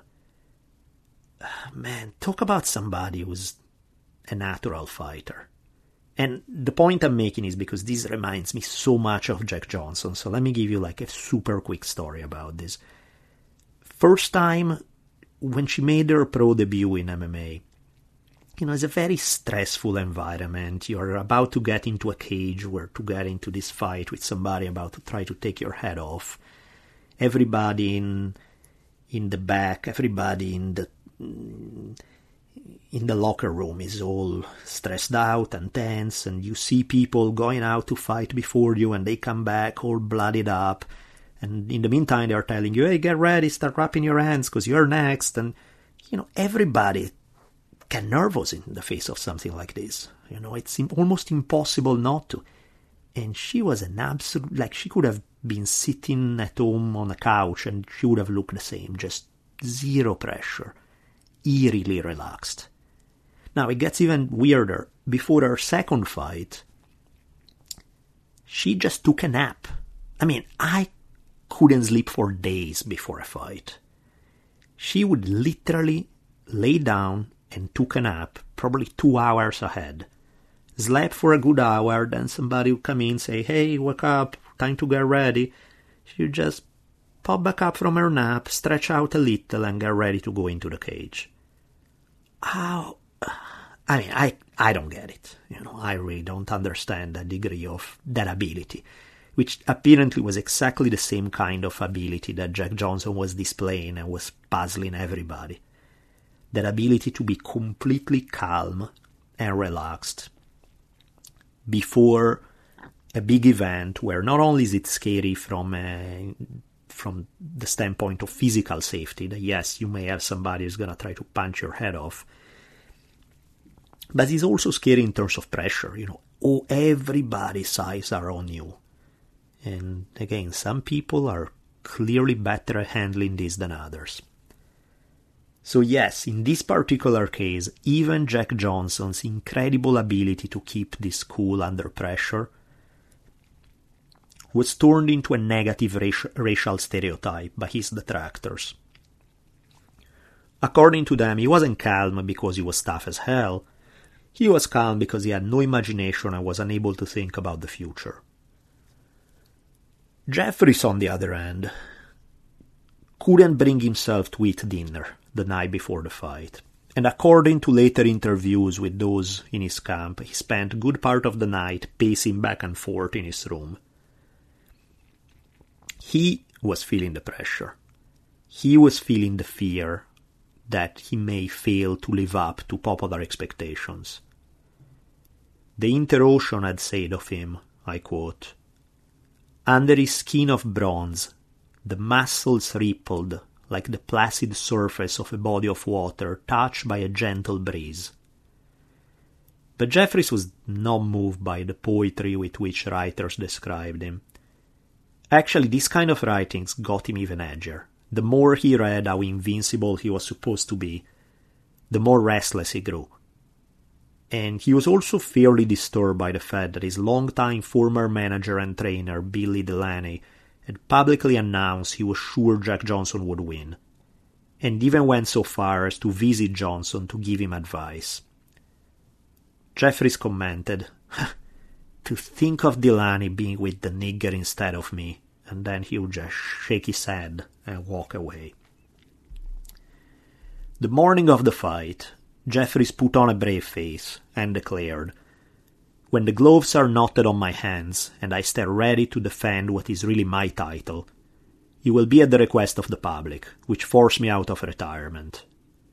man, talk about somebody who's a natural fighter. And the point I'm making is because this reminds me so much of Jack Johnson. So let me give you like a super quick story about this. First time when she made her pro debut in M M A, you know, it's a very stressful environment. You're about to get into a cage where to get into this fight with somebody about to try to take your head off. Everybody in in the back, everybody in the in the locker room is all stressed out and tense, and you see people going out to fight before you and they come back all bloodied up, and in the meantime they're telling you, hey, get ready, start wrapping your hands because you're next. And you know, everybody get nervous in the face of something like this. You know, it's almost impossible not to. And she was an absolute, like, she could have been sitting at home on a couch and she would have looked the same, just zero pressure, eerily relaxed. Now, it gets even weirder. Before her second fight, she just took a nap. I mean, I couldn't sleep for days before a fight. She would literally lay down and took a nap, probably two hours ahead. Slept for a good hour, then somebody would come in, say, hey, wake up, time to get ready. She would just pop back up from her nap, stretch out a little, and get ready to go into the cage. How... I mean, I, I don't get it. You know, I really don't understand that degree of that ability, which apparently was exactly the same kind of ability that Jack Johnson was displaying and was puzzling everybody. That ability to be completely calm and relaxed before a big event where not only is it scary from a, from the standpoint of physical safety, that yes, you may have somebody who's going to try to punch your head off, but it's also scary in terms of pressure. You know, oh, everybody's eyes are on you. And again, some people are clearly better at handling this than others. So yes, in this particular case, even Jack Johnson's incredible ability to keep this cool under pressure was turned into a negative raci- racial stereotype by his detractors. According to them, he wasn't calm because he was tough as hell. He was calm because he had no imagination and was unable to think about the future. Jeffries, on the other hand, couldn't bring himself to eat dinner the night before the fight, and according to later interviews with those in his camp, he spent a good part of the night pacing back and forth in his room. He was feeling the pressure. He was feeling the fear that he may fail to live up to popular expectations. The Inter-Ocean had said of him, I quote, "Under his skin of bronze, the muscles rippled like the placid surface of a body of water touched by a gentle breeze." But Jeffries was not moved by the poetry with which writers described him. Actually, this kind of writings got him even edgier. The more he read how invincible he was supposed to be, the more restless he grew. And he was also fairly disturbed by the fact that his longtime former manager and trainer, Billy Delaney, had publicly announced he was sure Jack Johnson would win, and even went so far as to visit Johnson to give him advice. Jeffries commented, "To think of Delaney being with the nigger instead of me. and then he would just shake his head and walk away. The morning of the fight, Jeffries put on a brave face and declared, "When the gloves are knotted on my hands and I stand ready to defend what is really my title, it will be at the request of the public, which forced me out of retirement.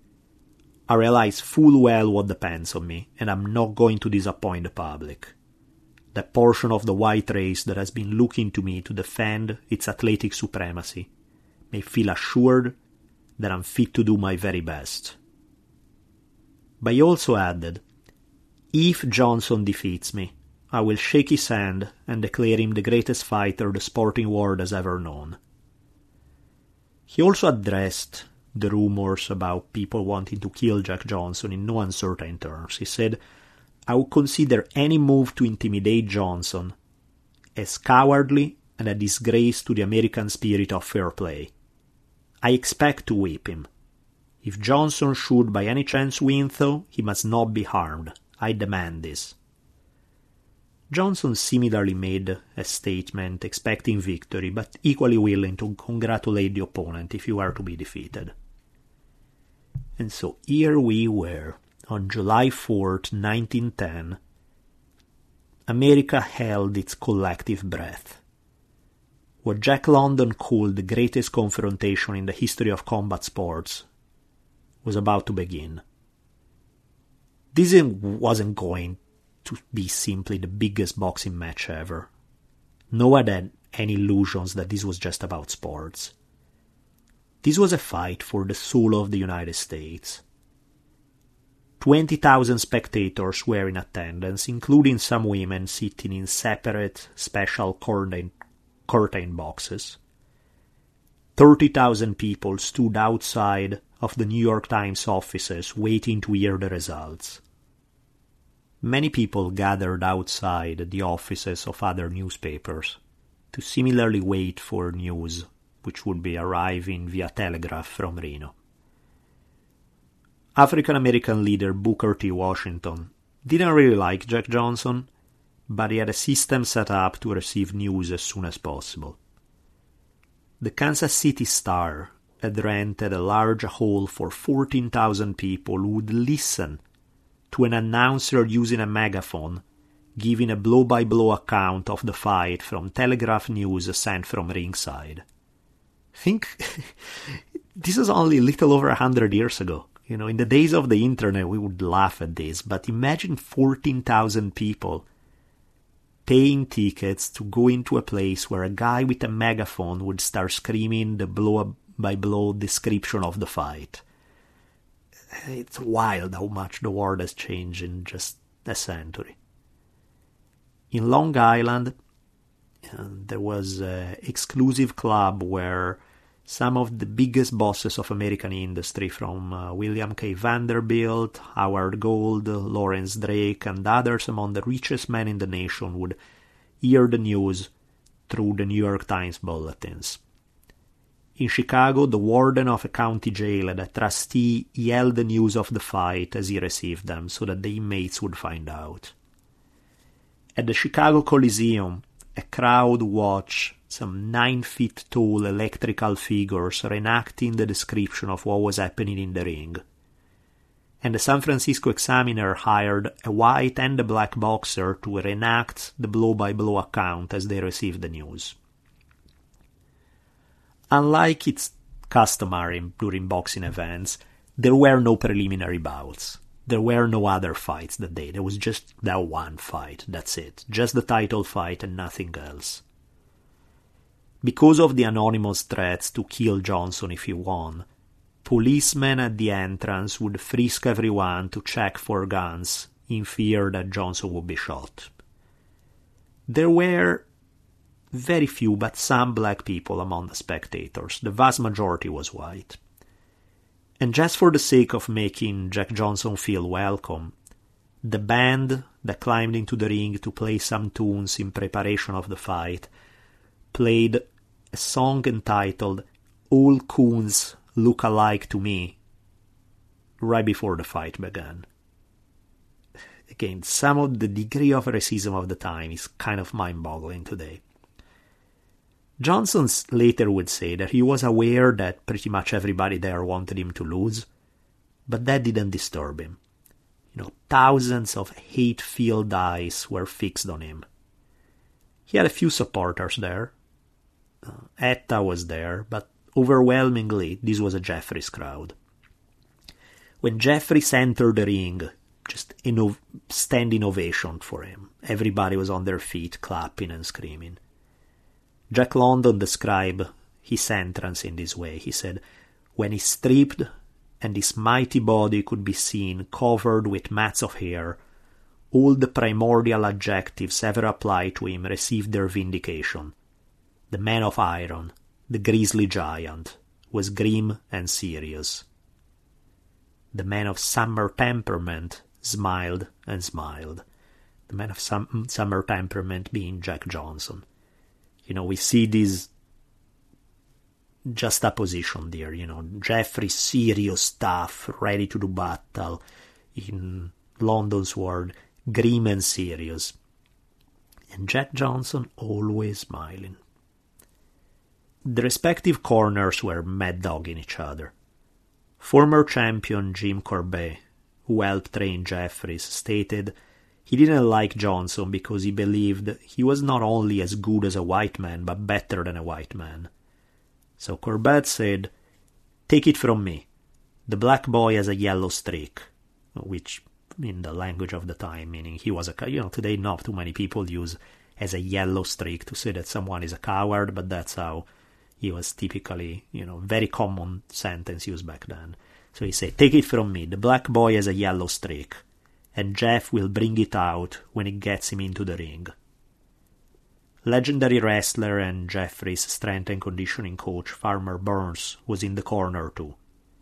I realize full well what depends on me, and I'm not going to disappoint the public. That portion of the white race that has been looking to me to defend its athletic supremacy may feel assured that I'm fit to do my very best." But he also added, "If Johnson defeats me, I will shake his hand and declare him the greatest fighter the sporting world has ever known." He also addressed the rumors about people wanting to kill Jack Johnson in no uncertain terms. He said, "I would consider any move to intimidate Johnson as cowardly and a disgrace to the American spirit of fair play. I expect to whip him. If Johnson should by any chance win, though, he must not be harmed. I demand this." Johnson similarly made a statement expecting victory, but equally willing to congratulate the opponent if he were to be defeated. And so here we were, on July fourth, nineteen ten. America held its collective breath. What Jack London called the greatest confrontation in the history of combat sports was about to begin. This wasn't going to be simply the biggest boxing match ever. No one had any illusions that this was just about sports. This was a fight for the soul of the United States. twenty thousand spectators were in attendance, including some women sitting in separate special curtain, curtain boxes. thirty thousand people stood outside of the New York Times offices waiting to hear the results. Many people gathered outside the offices of other newspapers to similarly wait for news which would be arriving via telegraph from Reno. African-American leader Booker T. Washington didn't really like Jack Johnson, but he had a system set up to receive news as soon as possible. The Kansas City Star had rented a large hall for fourteen thousand people who would listen to an announcer using a megaphone giving a blow-by-blow account of the fight from telegraph news sent from ringside. Think, this is only a little over a hundred years ago. You know, in the days of the internet, we would laugh at this, but imagine fourteen thousand people paying tickets to go into a place where a guy with a megaphone would start screaming the blow-by-blow description of the fight. It's wild how much the world has changed in just a century. In Long Island, uh, there was an exclusive club where some of the biggest bosses of American industry, from uh, William K. Vanderbilt, Howard Gold, Lawrence Drake, and others among the richest men in the nation, would hear the news through the New York Times bulletins. In Chicago, the warden of a county jail and a trustee yelled the news of the fight as he received them so that the inmates would find out. At the Chicago Coliseum, a crowd watched some nine-feet-tall electrical figures reenacting the description of what was happening in the ring. And the San Francisco Examiner hired a white and a black boxer to reenact the blow-by-blow account as they received the news. Unlike it's customary during boxing events, there were no preliminary bouts. There were no other fights that day. There was just that one fight, that's it. Just the title fight and nothing else. Because of the anonymous threats to kill Johnson if he won, policemen at the entrance would frisk everyone to check for guns in fear that Johnson would be shot. There were very few but some black people among the spectators. The vast majority was white. And just for the sake of making Jack Johnson feel welcome, the band that climbed into the ring to play some tunes in preparation of the fight played a song entitled "All Coons Look Alike to Me" right before the fight began. Again, some of the degree of racism of the time is kind of mind-boggling today. Johnson later would say that he was aware that pretty much everybody there wanted him to lose, but that didn't disturb him. You know, thousands of hate-filled eyes were fixed on him. He had a few supporters there. Uh, Etta was there, but overwhelmingly this was a Jeffries crowd. When Jeffries entered the ring, just inno- standing ovation for him. Everybody was on their feet, clapping and screaming. Jack London described his entrance in this way. He said, "When he stripped and his mighty body could be seen covered with mats of hair, all the primordial adjectives ever applied to him received their vindication. The man of iron, the grisly giant, was grim and serious. The man of summer temperament smiled and smiled." The man of some, summer temperament being Jack Johnson. You know, we see this juxtaposition there, you know, Jeffries serious tough, ready to do battle, in London's word, grim and serious. And Jack Johnson always smiling. The respective corners were mad-dogging each other. Former champion Jim Corbett, who helped train Jeffries, stated he didn't like Johnson because he believed he was not only as good as a white man, but better than a white man. So Corbett said, "Take it from me, the black boy has a yellow streak," which, in the language of the time, meaning he was a, you know, today not too many people use as a yellow streak to say that someone is a coward, but that's how he was typically, you know, very common sentence used back then. So he said, "Take it from me, the black boy has a yellow streak, and Jeff will bring it out when it gets him into the ring." Legendary wrestler and Jeffries' strength and conditioning coach Farmer Burns was in the corner too.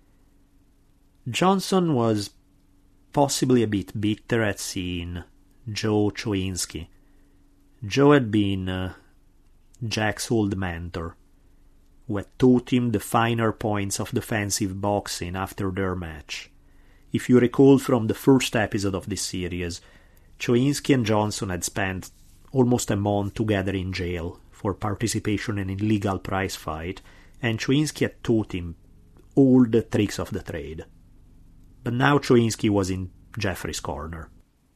Johnson was possibly a bit bitter at seeing Joe Chowinski. Joe had been uh, Jack's old mentor, who had taught him the finer points of defensive boxing after their match. If you recall from the first episode of this series, Chowinski and Johnson had spent almost a month together in jail for participation in an illegal prize fight, and Chowinski had taught him all the tricks of the trade. But now Chowinski was in Jeffries' corner.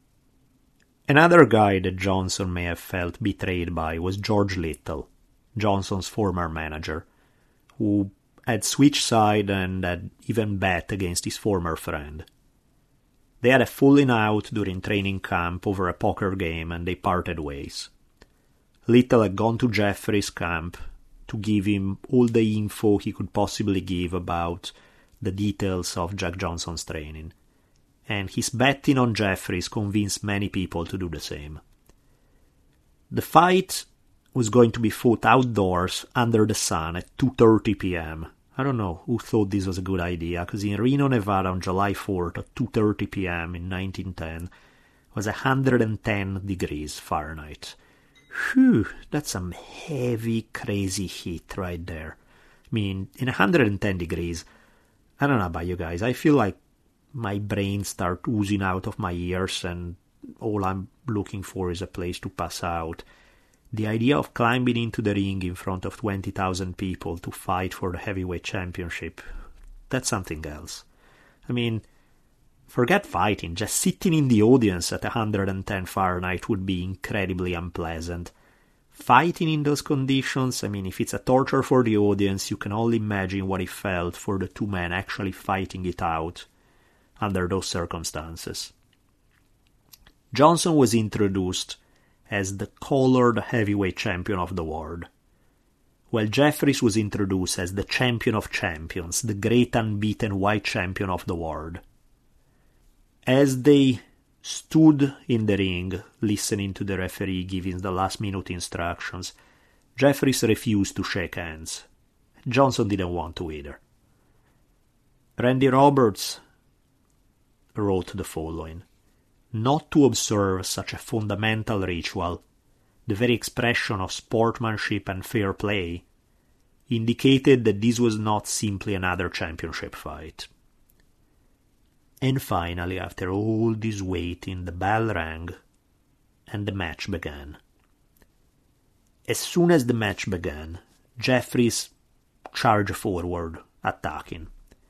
Another guy that Johnson may have felt betrayed by was George Little, Johnson's former manager, who had switched side and had even bet against his former friend. They had a falling out during training camp over a poker game and they parted ways. Little had gone to Jeffries' camp to give him all the info he could possibly give about the details of Jack Johnson's training, and his betting on Jeffries convinced many people to do the same. The fight was going to be fought outdoors under the sun at two thirty p.m. I don't know who thought this was a good idea, because in Reno, Nevada on July fourth at two thirty p.m. in nineteen ten was one hundred ten degrees Fahrenheit. Whew, that's some heavy, crazy heat right there. I mean, in one hundred ten degrees, I don't know about you guys, I feel like my brain starts oozing out of my ears and all I'm looking for is a place to pass out. The idea of climbing into the ring in front of twenty thousand people to fight for the heavyweight championship, that's something else. I mean, forget fighting, just sitting in the audience at one hundred ten Fahrenheit would be incredibly unpleasant. Fighting in those conditions, I mean, if it's a torture for the audience, you can only imagine what it felt for the two men actually fighting it out under those circumstances. Johnson was introduced as the colored heavyweight champion of the world, while Jeffries was introduced as the champion of champions, the great unbeaten white champion of the world. As they stood in the ring, listening to the referee giving the last-minute instructions, Jeffries refused to shake hands. Johnson didn't want to either. Randy Roberts wrote the following: "Not to observe such a fundamental ritual, the very expression of sportsmanship and fair play, indicated that this was not simply another championship fight." And finally, after all this waiting, the bell rang, and the match began. As soon as the match began, Jeffries charged forward, attacking.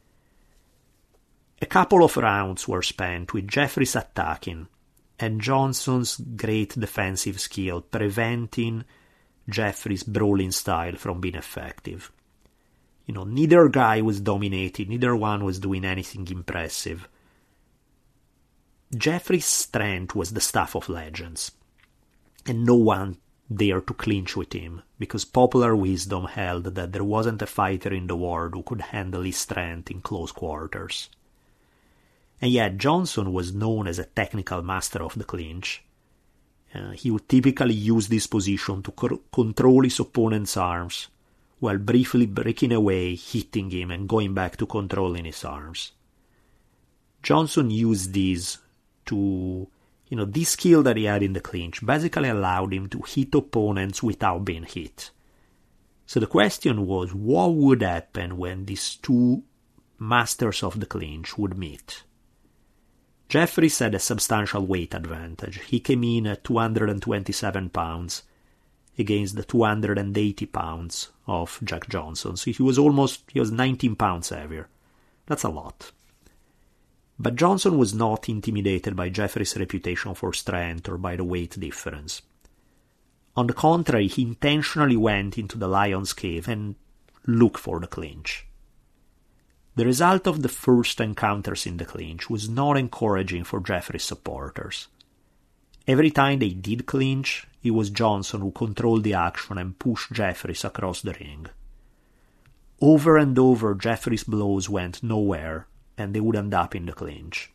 A couple of rounds were spent with Jeffries attacking, and Johnson's great defensive skill preventing Jeffries' brawling style from being effective. You know, neither guy was dominating, neither one was doing anything impressive. Jeffries' strength was the stuff of legends, and no one dared to clinch with him, because popular wisdom held that there wasn't a fighter in the world who could handle his strength in close quarters. And yet Johnson was known as a technical master of the clinch. Uh, he would typically use this position to co- control his opponent's arms, while briefly breaking away, hitting him, and going back to controlling his arms. Johnson used this to, you know, this skill that he had in the clinch basically allowed him to hit opponents without being hit. So the question was, what would happen when these two masters of the clinch would meet? Jeffries had a substantial weight advantage. He came in at two hundred twenty-seven pounds against the two hundred eighty pounds of Jack Johnson. So he was almost, he was nineteen pounds heavier. That's a lot. But Johnson was not intimidated by Jeffries' reputation for strength or by the weight difference. On the contrary, he intentionally went into the lion's cave and looked for the clinch. The result of the first encounters in the clinch was not encouraging for Jeffries' supporters. Every time they did clinch, it was Johnson who controlled the action and pushed Jeffries across the ring. Over and over, Jeffries' blows went nowhere, and they would end up in the clinch.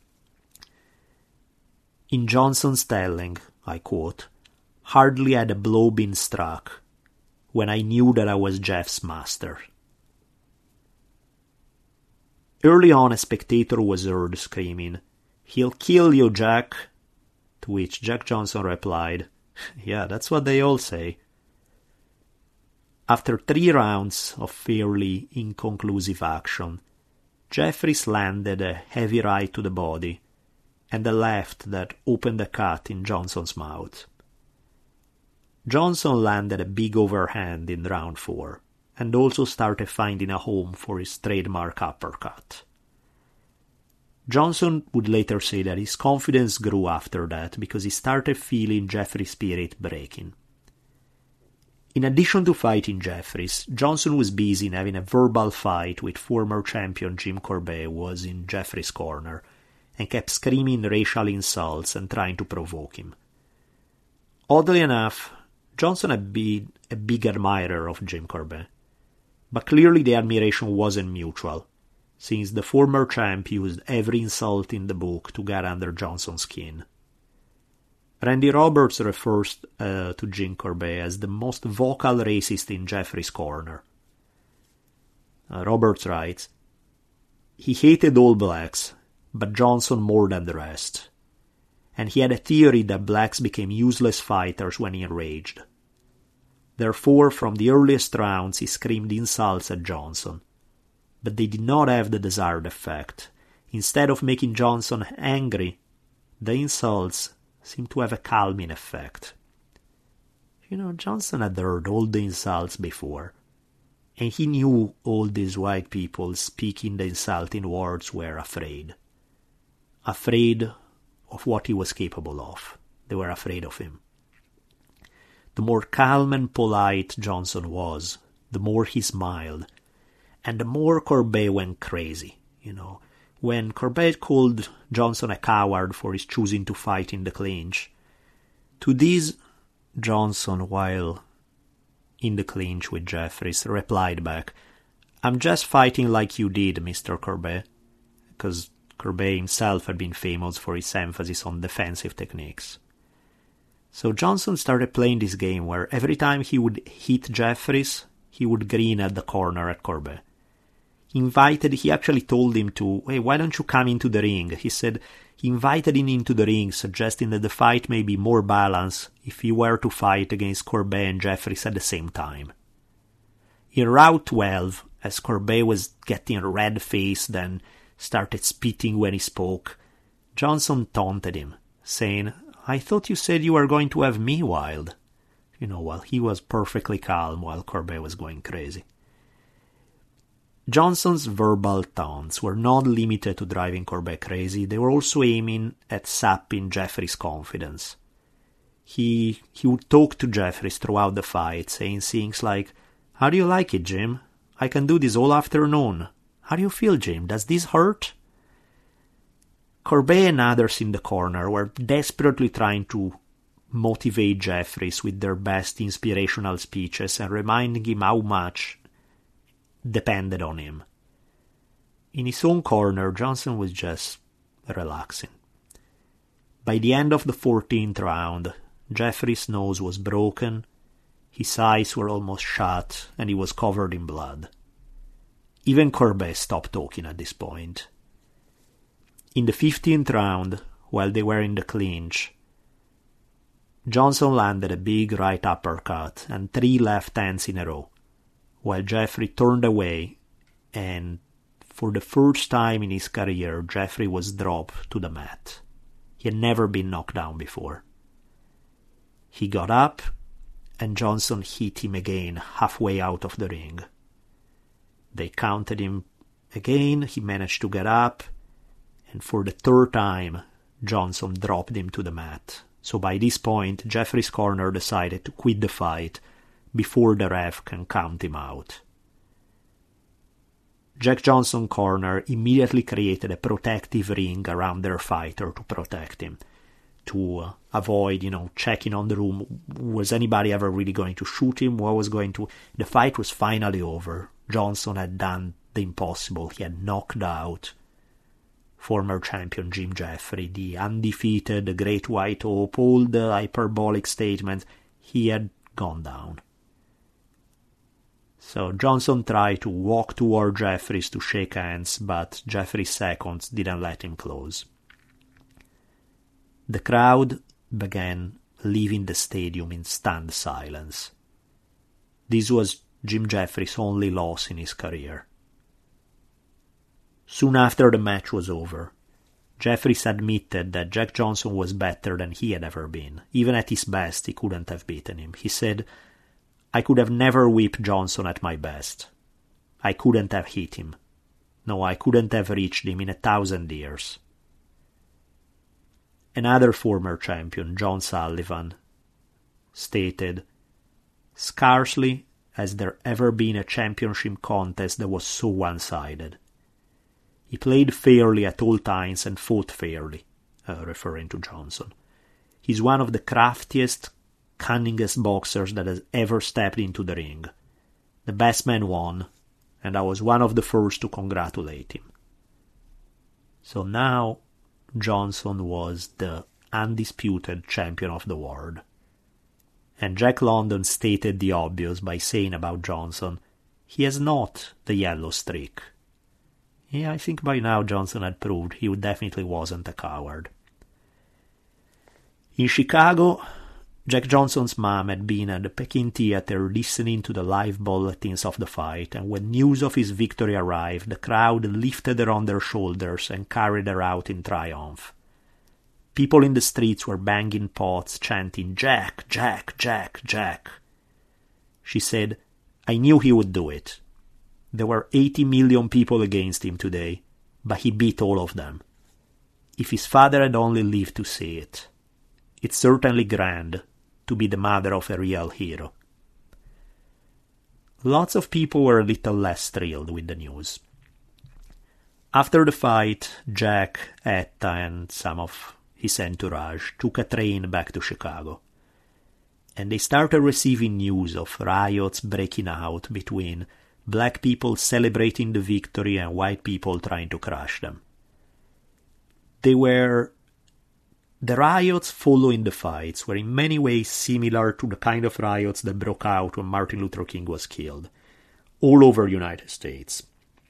In Johnson's telling, I quote, "Hardly had a blow been struck when I knew that I was Jeff's master." Early on, a spectator was heard screaming, "He'll kill you, Jack," to which Jack Johnson replied, "Yeah, that's what they all say." After three rounds of fairly inconclusive action, Jeffries landed a heavy right to the body and a left that opened a cut in Johnson's mouth. Johnson landed a big overhand in round four, and also started finding a home for his trademark uppercut. Johnson would later say that his confidence grew after that because he started feeling Jeffries' spirit breaking. In addition to fighting Jeffries, Johnson was busy in having a verbal fight with former champion Jim Corbett, who was in Jeffries' corner, and kept screaming racial insults and trying to provoke him. Oddly enough, Johnson had been a big admirer of Jim Corbett, but clearly the admiration wasn't mutual, since the former champ used every insult in the book to get under Johnson's skin. Randy Roberts refers uh, to Jim Corbett as the most vocal racist in Jeffries' corner. Uh, Roberts writes, "He hated all blacks, but Johnson more than the rest. And he had a theory that blacks became useless fighters when he enraged. Therefore, from the earliest rounds he screamed insults at Johnson. But they did not have the desired effect. Instead of making Johnson angry, the insults seemed to have a calming effect." You know, Johnson had heard all the insults before, and he knew all these white people speaking the insulting words were afraid. Afraid of what he was capable of. They were afraid of him. The more calm and polite Johnson was, the more he smiled, and the more Corbett went crazy, you know. When Corbett called Johnson a coward for his choosing to fight in the clinch, to this, Johnson, while in the clinch with Jeffries, replied back, "I'm just fighting like you did, Mister Corbett," because Corbett himself had been famous for his emphasis on defensive techniques. So Johnson started playing this game where every time he would hit Jeffries, he would grin at the corner at Corbett. He invited, he actually told him to, "Hey, why don't you come into the ring?" He said he invited him into the ring, suggesting that the fight may be more balanced if he were to fight against Corbett and Jeffries at the same time. In round twelve, as Corbett was getting red-faced and started spitting when he spoke, Johnson taunted him, saying, "I thought you said you were going to have me wild." you know, while he was perfectly calm while Corbett was going crazy. Johnson's verbal taunts were not limited to driving Corbett crazy, they were also aiming at sapping Jeffries' confidence. He he would talk to Jeffries throughout the fight, saying things like, "How do you like it, Jim? I can do this all afternoon. How do you feel, Jim? Does this hurt?" Corbett and others in the corner were desperately trying to motivate Jeffries with their best inspirational speeches and reminding him how much depended on him. In his own corner, Johnson was just relaxing. By the end of the fourteenth round, Jeffries' nose was broken, his eyes were almost shut, and he was covered in blood. Even Corbett stopped talking at this point. In the fifteenth round, while they were in the clinch, Johnson landed a big right uppercut and three left hands in a row, while Jeffrey turned away, and for the first time in his career, Jeffrey was dropped to the mat. He had never been knocked down before. He got up, and Johnson hit him again halfway out of the ring. They counted him again, he managed to get up, and for the third time, Johnson dropped him to the mat. So by this point, Jeffrey's corner decided to quit the fight before the ref can count him out. Jack Johnson's corner immediately created a protective ring around their fighter to protect him, to uh, avoid, you know, checking on the room. Was anybody ever really going to shoot him? What was going to... The fight was finally over. Johnson had done the impossible. He had knocked out former champion Jim Jeffrey, the undefeated, the great white hope, all the hyperbolic statements. He had gone down. So Johnson tried to walk toward Jeffries to shake hands, but Jeffries' seconds didn't let him close. The crowd began leaving the stadium in stunned silence. This was Jim Jeffries' only loss in his career. Soon after the match was over, Jeffries admitted that Jack Johnson was better than he had ever been. Even at his best, he couldn't have beaten him. He said, "I could have never whipped Johnson at my best. I couldn't have hit him. No, I couldn't have reached him in a thousand years." Another former champion, John Sullivan, stated, "Scarcely has there ever been a championship contest that was so one-sided. He played fairly at all times and fought fairly," uh, referring to Johnson. "He's one of the craftiest, cunningest boxers that has ever stepped into the ring. The best man won, and I was one of the first to congratulate him." So now Johnson was the undisputed champion of the world. And Jack London stated the obvious by saying about Johnson, "He has not the yellow streak." Yeah, I think by now Johnson had proved he definitely wasn't a coward. In Chicago, Jack Johnson's mom had been at the Peking Theater listening to the live bulletins of the fight, and when news of his victory arrived, the crowd lifted her on their shoulders and carried her out in triumph. People in the streets were banging pots, chanting, "Jack, Jack, Jack, Jack." She said, "I knew he would do it. There were eighty million people against him today, but he beat all of them. If his father had only lived to see it. It's certainly grand to be the mother of a real hero." Lots of people were a little less thrilled with the news. After the fight, Jack, Etta, and some of his entourage took a train back to Chicago, and they started receiving news of riots breaking out between black people celebrating the victory and white people trying to crush them. They were... The riots following the fights were in many ways similar to the kind of riots that broke out when Martin Luther King was killed, all over the United States.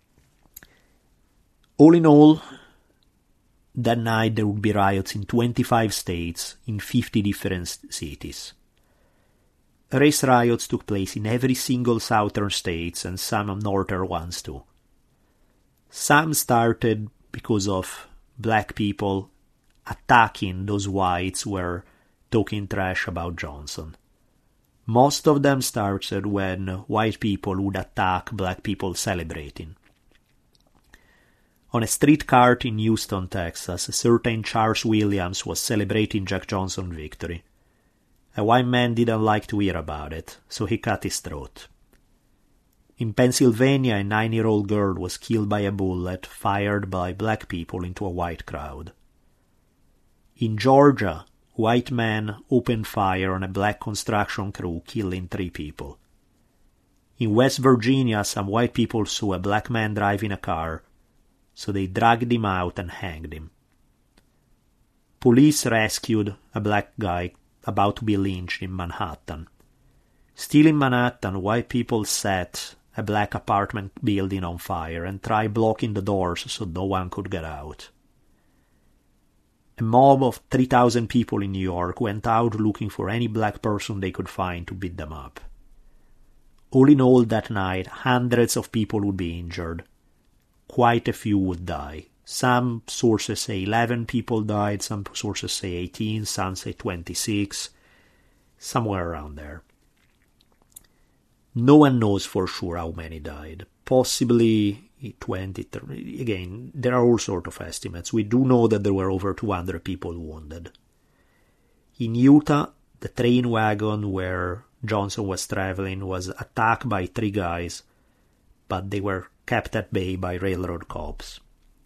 All in all, that night there would be riots in twenty-five states, in fifty different cities. Race riots took place in every single southern states and some northern ones too. Some started because of black people attacking those whites who were talking trash about Johnson. Most of them started when white people would attack black people celebrating. On a street cart in Houston, Texas, a certain Charles Williams was celebrating Jack Johnson's victory. A white man didn't like to hear about it, so he cut his throat. In Pennsylvania, a nine-year-old girl was killed by a bullet fired by black people into a white crowd. In Georgia, white men opened fire on a black construction crew, killing three people. In West Virginia, some white people saw a black man driving a car, so they dragged him out and hanged him. Police rescued a black guy about to be lynched in Manhattan. Still in Manhattan, white people set a black apartment building on fire and tried blocking the doors so no one could get out. A mob of three thousand people in New York went out looking for any black person they could find to beat them up. All in all that night, hundreds of people would be injured. Quite a few would die. Some sources say eleven people died, some sources say eighteen, some say twenty-six, somewhere around there. No one knows for sure how many died. Possibly twenty, thirty. Again, there are all sorts of estimates. We do know that there were over two hundred people wounded. In Utah, the train wagon where Johnson was traveling was attacked by three guys, but they were kept at bay by railroad cops.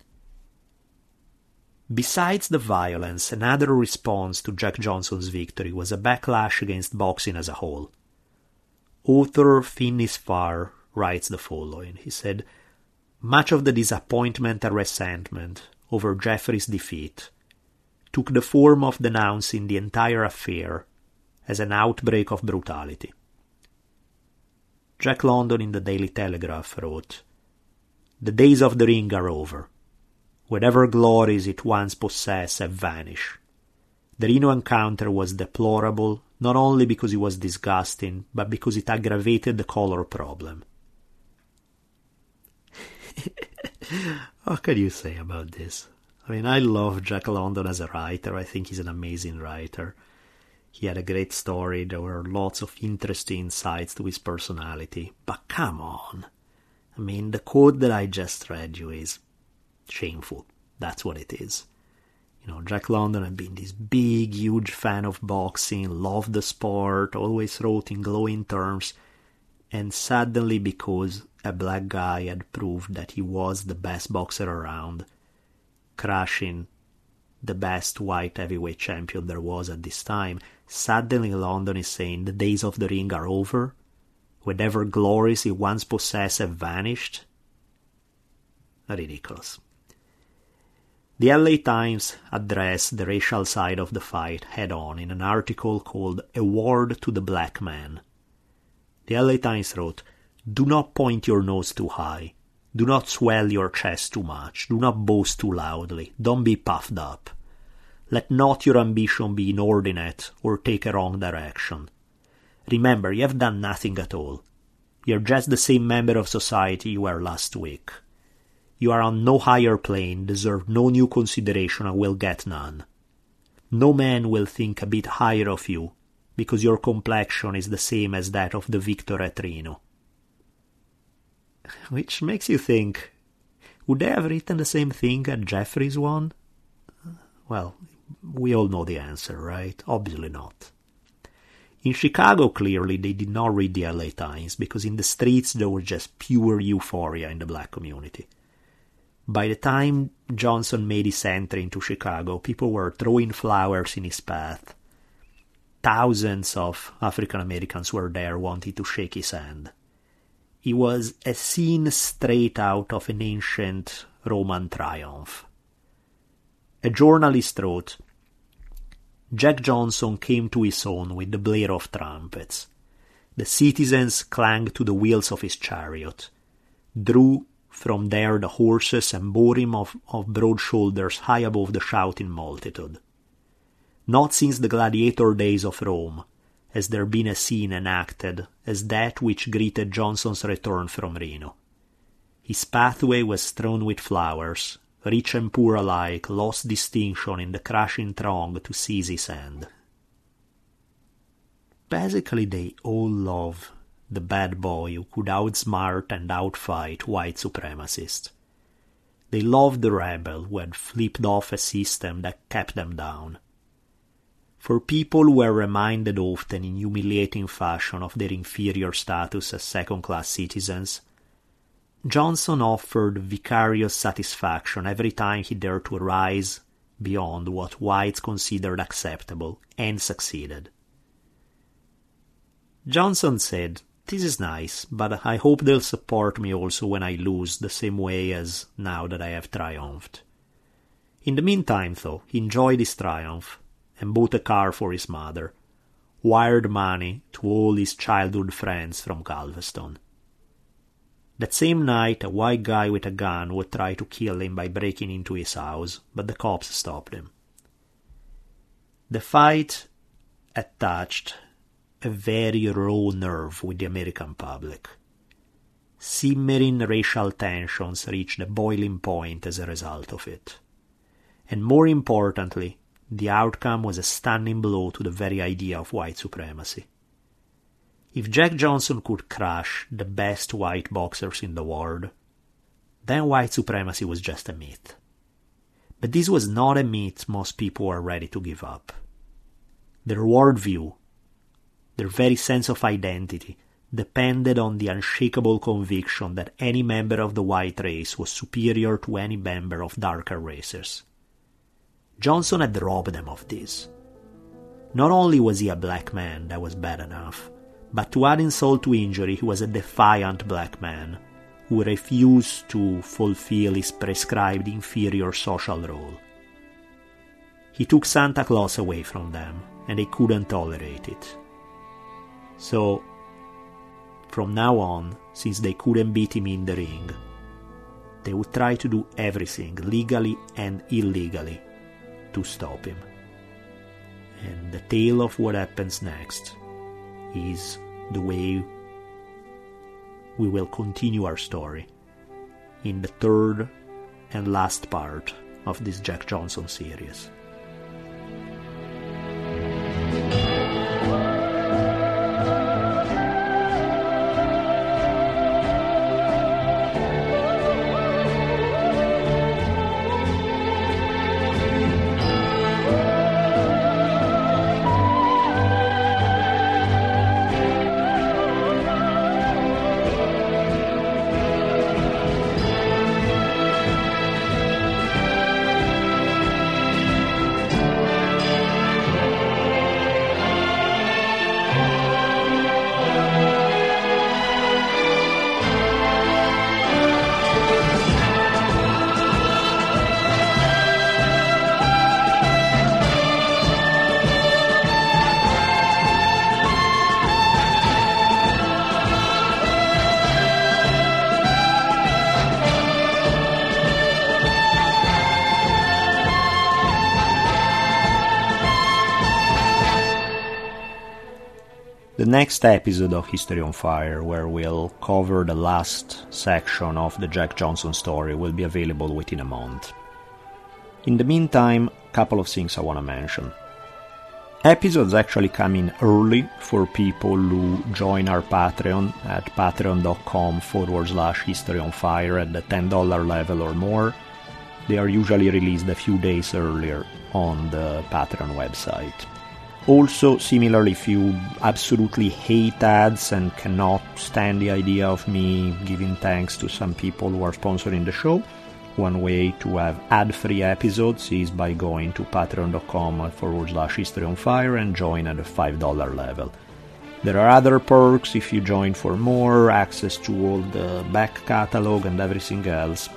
Besides the violence, another response to Jack Johnson's victory was a backlash against boxing as a whole. Author Phineas Farr writes the following. He said, "Much of the disappointment and resentment over Jeffrey's defeat took the form of denouncing the entire affair as an outbreak of brutality." Jack London in the Daily Telegraph wrote, "The days of the ring are over. Whatever glories it once possessed have vanished. The Reno encounter was deplorable not only because it was disgusting, but because it aggravated the color problem." What can you say about this? I mean, I love Jack London as a writer. I think he's an amazing writer. He had a great story. There were lots of interesting insights to his personality. But come on. I mean, the quote that I just read you is shameful. That's what it is. You know, Jack London had been this big, huge fan of boxing, loved the sport, always wrote in glowing terms, and suddenly, because a black guy had proved that he was the best boxer around, crushing the best white heavyweight champion there was at this time, suddenly London is saying the days of the ring are over? Whatever glories he once possessed have vanished? Ridiculous. The L A Times addressed the racial side of the fight head-on in an article called "A Word to the Black Man." The L A Times wrote, "Do not point your nose too high. Do not swell your chest too much. Do not boast too loudly. Don't be puffed up. Let not your ambition be inordinate or take a wrong direction. Remember, you have done nothing at all. You are just the same member of society you were last week. You are on no higher plane, deserve no new consideration, and will get none. No man will think a bit higher of you, because your complexion is the same as that of the victor at Reno." Which makes you think, would they have written the same thing had Jeffries won? Well, we all know the answer, right? Obviously not. In Chicago, clearly, they did not read the L A Times, because in the streets there was just pure euphoria in the black community. By the time Johnson made his entry into Chicago, people were throwing flowers in his path. Thousands of African Americans were there wanting to shake his hand. It was a scene straight out of an ancient Roman triumph. A journalist wrote, "Jack Johnson came to his own with the blare of trumpets. The citizens clanged to the wheels of his chariot, drew from there the horses, and bore him of, of broad shoulders high above the shouting multitude. Not since the gladiator days of Rome has there been a scene enacted as that which greeted Johnson's return from Reno. His pathway was strewn with flowers. Rich and poor alike lost distinction in the crushing throng to seize his hand." basically they all love the bad boy who could outsmart and outfight white supremacists. They loved the rebel who had flipped off a system that kept them down. For people who were reminded often in humiliating fashion of their inferior status as second-class citizens, Johnson offered vicarious satisfaction every time he dared to rise beyond what whites considered acceptable, and succeeded. Johnson said, "This is nice, but I hope they'll support me also when I lose, the same way as now that I have triumphed." In the meantime, though, he enjoyed his triumph and bought a car for his mother, wired money to all his childhood friends from Galveston. That same night, a white guy with a gun would try to kill him by breaking into his house, but the cops stopped him. The fight had touched a very raw nerve with the American public. Simmering racial tensions reached a boiling point as a result of it. And more importantly, the outcome was a stunning blow to the very idea of white supremacy. If Jack Johnson could crush the best white boxers in the world, then white supremacy was just a myth. But this was not a myth most people were ready to give up. Their worldview, their very sense of identity, depended on the unshakable conviction that any member of the white race was superior to any member of darker races. Johnson had robbed them of this. Not only was he a black man, that was bad enough, but to add insult to injury, he was a defiant black man who refused to fulfill his prescribed inferior social role. He took Santa Claus away from them, and they couldn't tolerate it. So, from now on, since they couldn't beat him in the ring, they would try to do everything, legally and illegally, to stop him. And the tale of what happens next is the way we will continue our story in the third and last part of this Jack Johnson series. The next episode of History on Fire, where we'll cover the last section of the Jack Johnson story, will be available within a month. In the meantime, a couple of things I want to mention. Episodes actually come in early for people who join our Patreon at patreon.com forward slash history on fire at the ten dollars level or more. They are usually released a few days earlier on the Patreon website. Also, similarly, if you absolutely hate ads and cannot stand the idea of me giving thanks to some people who are sponsoring the show, one way to have ad-free episodes is by going to patreon.com forward slash history on fire and join at the five dollars level. There are other perks if you join for more, access to all the back catalog and everything else,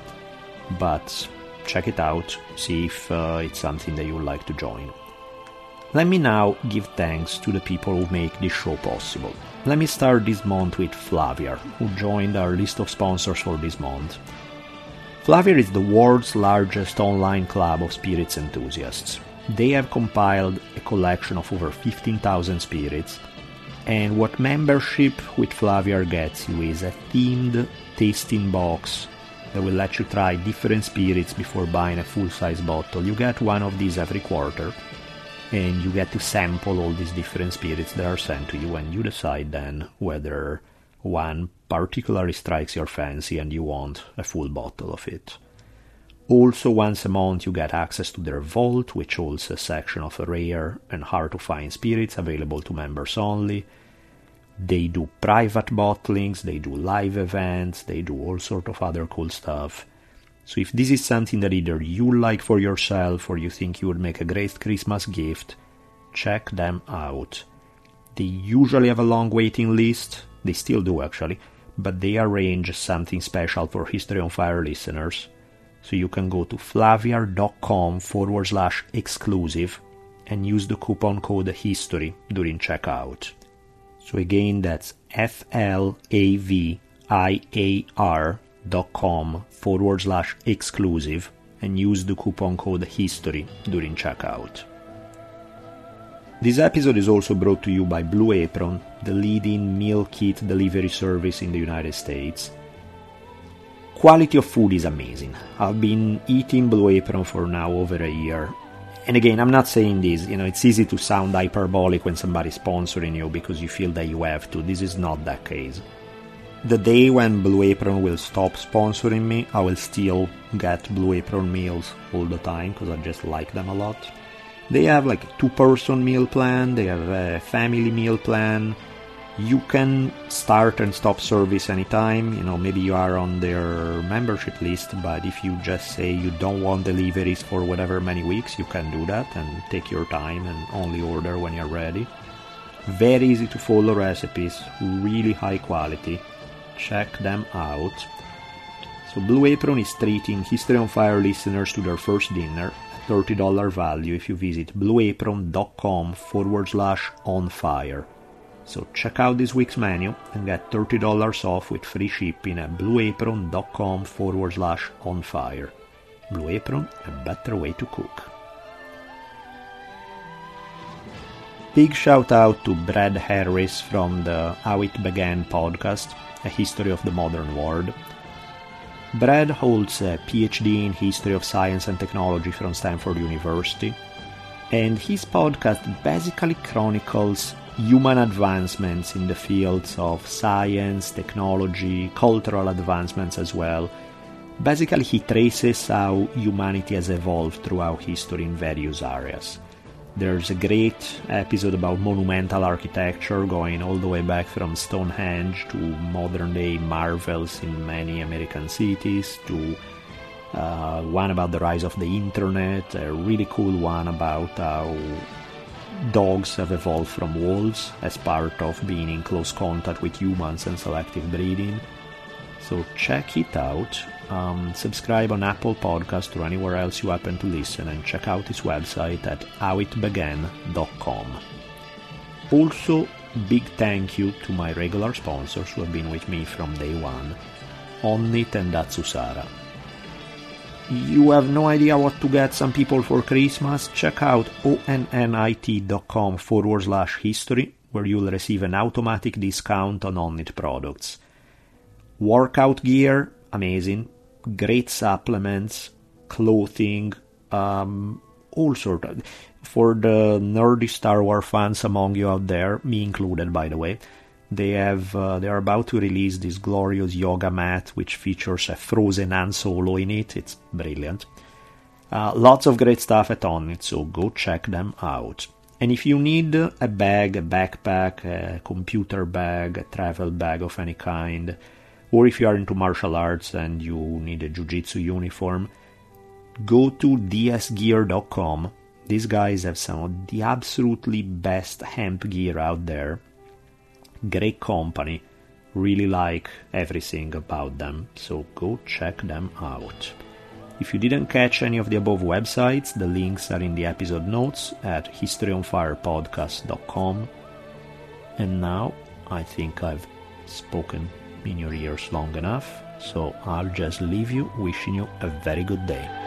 but check it out, see if uh, it's something that you would like to join. Let me now give thanks to the people who make this show possible. Let me start this month with Flaviar, who joined our list of sponsors for this month. Flaviar is the world's largest online club of spirits enthusiasts. They have compiled a collection of over fifteen thousand spirits, and what membership with Flaviar gets you is a themed tasting box that will let you try different spirits before buying a full-size bottle. You get one of these every quarter. and you get to sample all these different spirits that are sent to you, and you decide then whether one particularly strikes your fancy and you want a full bottle of it. Also, once a month you get access to their vault, which holds a section of rare and hard-to-find spirits available to members only. They do private bottlings, they do live events, they do all sort of other cool stuff. So if this is something that either you like for yourself or you think you would make a great Christmas gift, check them out. They usually have a long waiting list, they still do actually, but they arrange something special for History on Fire listeners. So you can go to flaviar.com forward slash exclusive and use the coupon code HISTORY during checkout. So again, that's F-L-A-V-I-A-R dot com forward slash exclusive and use the coupon code HISTORY during checkout. This episode is also brought to you by Blue Apron, the leading meal kit delivery service in the United States. Quality of food is amazing. I've been eating Blue Apron for now over a year. And again, I'm not saying this, you know, it's easy to sound hyperbolic when somebody's sponsoring you because you feel that you have to. This is not that case. The day when Blue Apron will stop sponsoring me, I will still get Blue Apron meals all the time because I just like them a lot. They have like a two-person meal plan, they have a family meal plan. You can start and stop service anytime. You know, maybe you are on their membership list, but if you just say you don't want deliveries for whatever many weeks, you can do that and take your time and only order when you're ready. Very easy to follow recipes, really high quality. Check them out. So Blue Apron is treating History on Fire listeners to their first dinner, a thirty dollars value if you visit blueapron.com forward slash on fire. So check out this week's menu and get thirty dollars off with free shipping at blueapron.com forward slash on fire. Blue Apron, a better way to cook. Big shout out to Brad Harris from the How It Began podcast, A History of the Modern World. Brad holds a P H D in History of Science and Technology from Stanford University, and his podcast basically chronicles human advancements in the fields of science, technology, cultural advancements as well. Basically, he traces how humanity has evolved throughout history in various areas. There's a great episode about monumental architecture going all the way back from Stonehenge to modern-day marvels in many American cities, to uh, one about the rise of the internet, a really cool one about how dogs have evolved from wolves as part of being in close contact with humans and selective breeding. So check it out. Um, subscribe on Apple Podcast or anywhere else you happen to listen, and check out his website at how it began dot com. Also, big thank you to my regular sponsors who have been with me from day one, Onnit and Datsusara. You have no idea what to get some people for Christmas? Check out onnit.com forward slash history, where you'll receive an automatic discount on Onnit products. Workout gear, amazing. Great supplements, clothing, um, all sort of. For the nerdy Star Wars fans among you out there, me included, by the way, they have uh, they are about to release this glorious yoga mat which features a frozen Han Solo in it. It's brilliant. Uh, lots of great stuff at Onnit, so go check them out. And if you need a bag, a backpack, a computer bag, a travel bag of any kind, or if you are into martial arts and you need a jiu-jitsu uniform, go to d s gear dot com. These guys have some of the absolutely best hemp gear out there. Great company. Really like everything about them, so go check them out. If you didn't catch any of the above websites, the links are in the episode notes at history on fire podcast dot com. And now, I think I've spoken in your ears long enough, so I'll just leave you wishing you a very good day.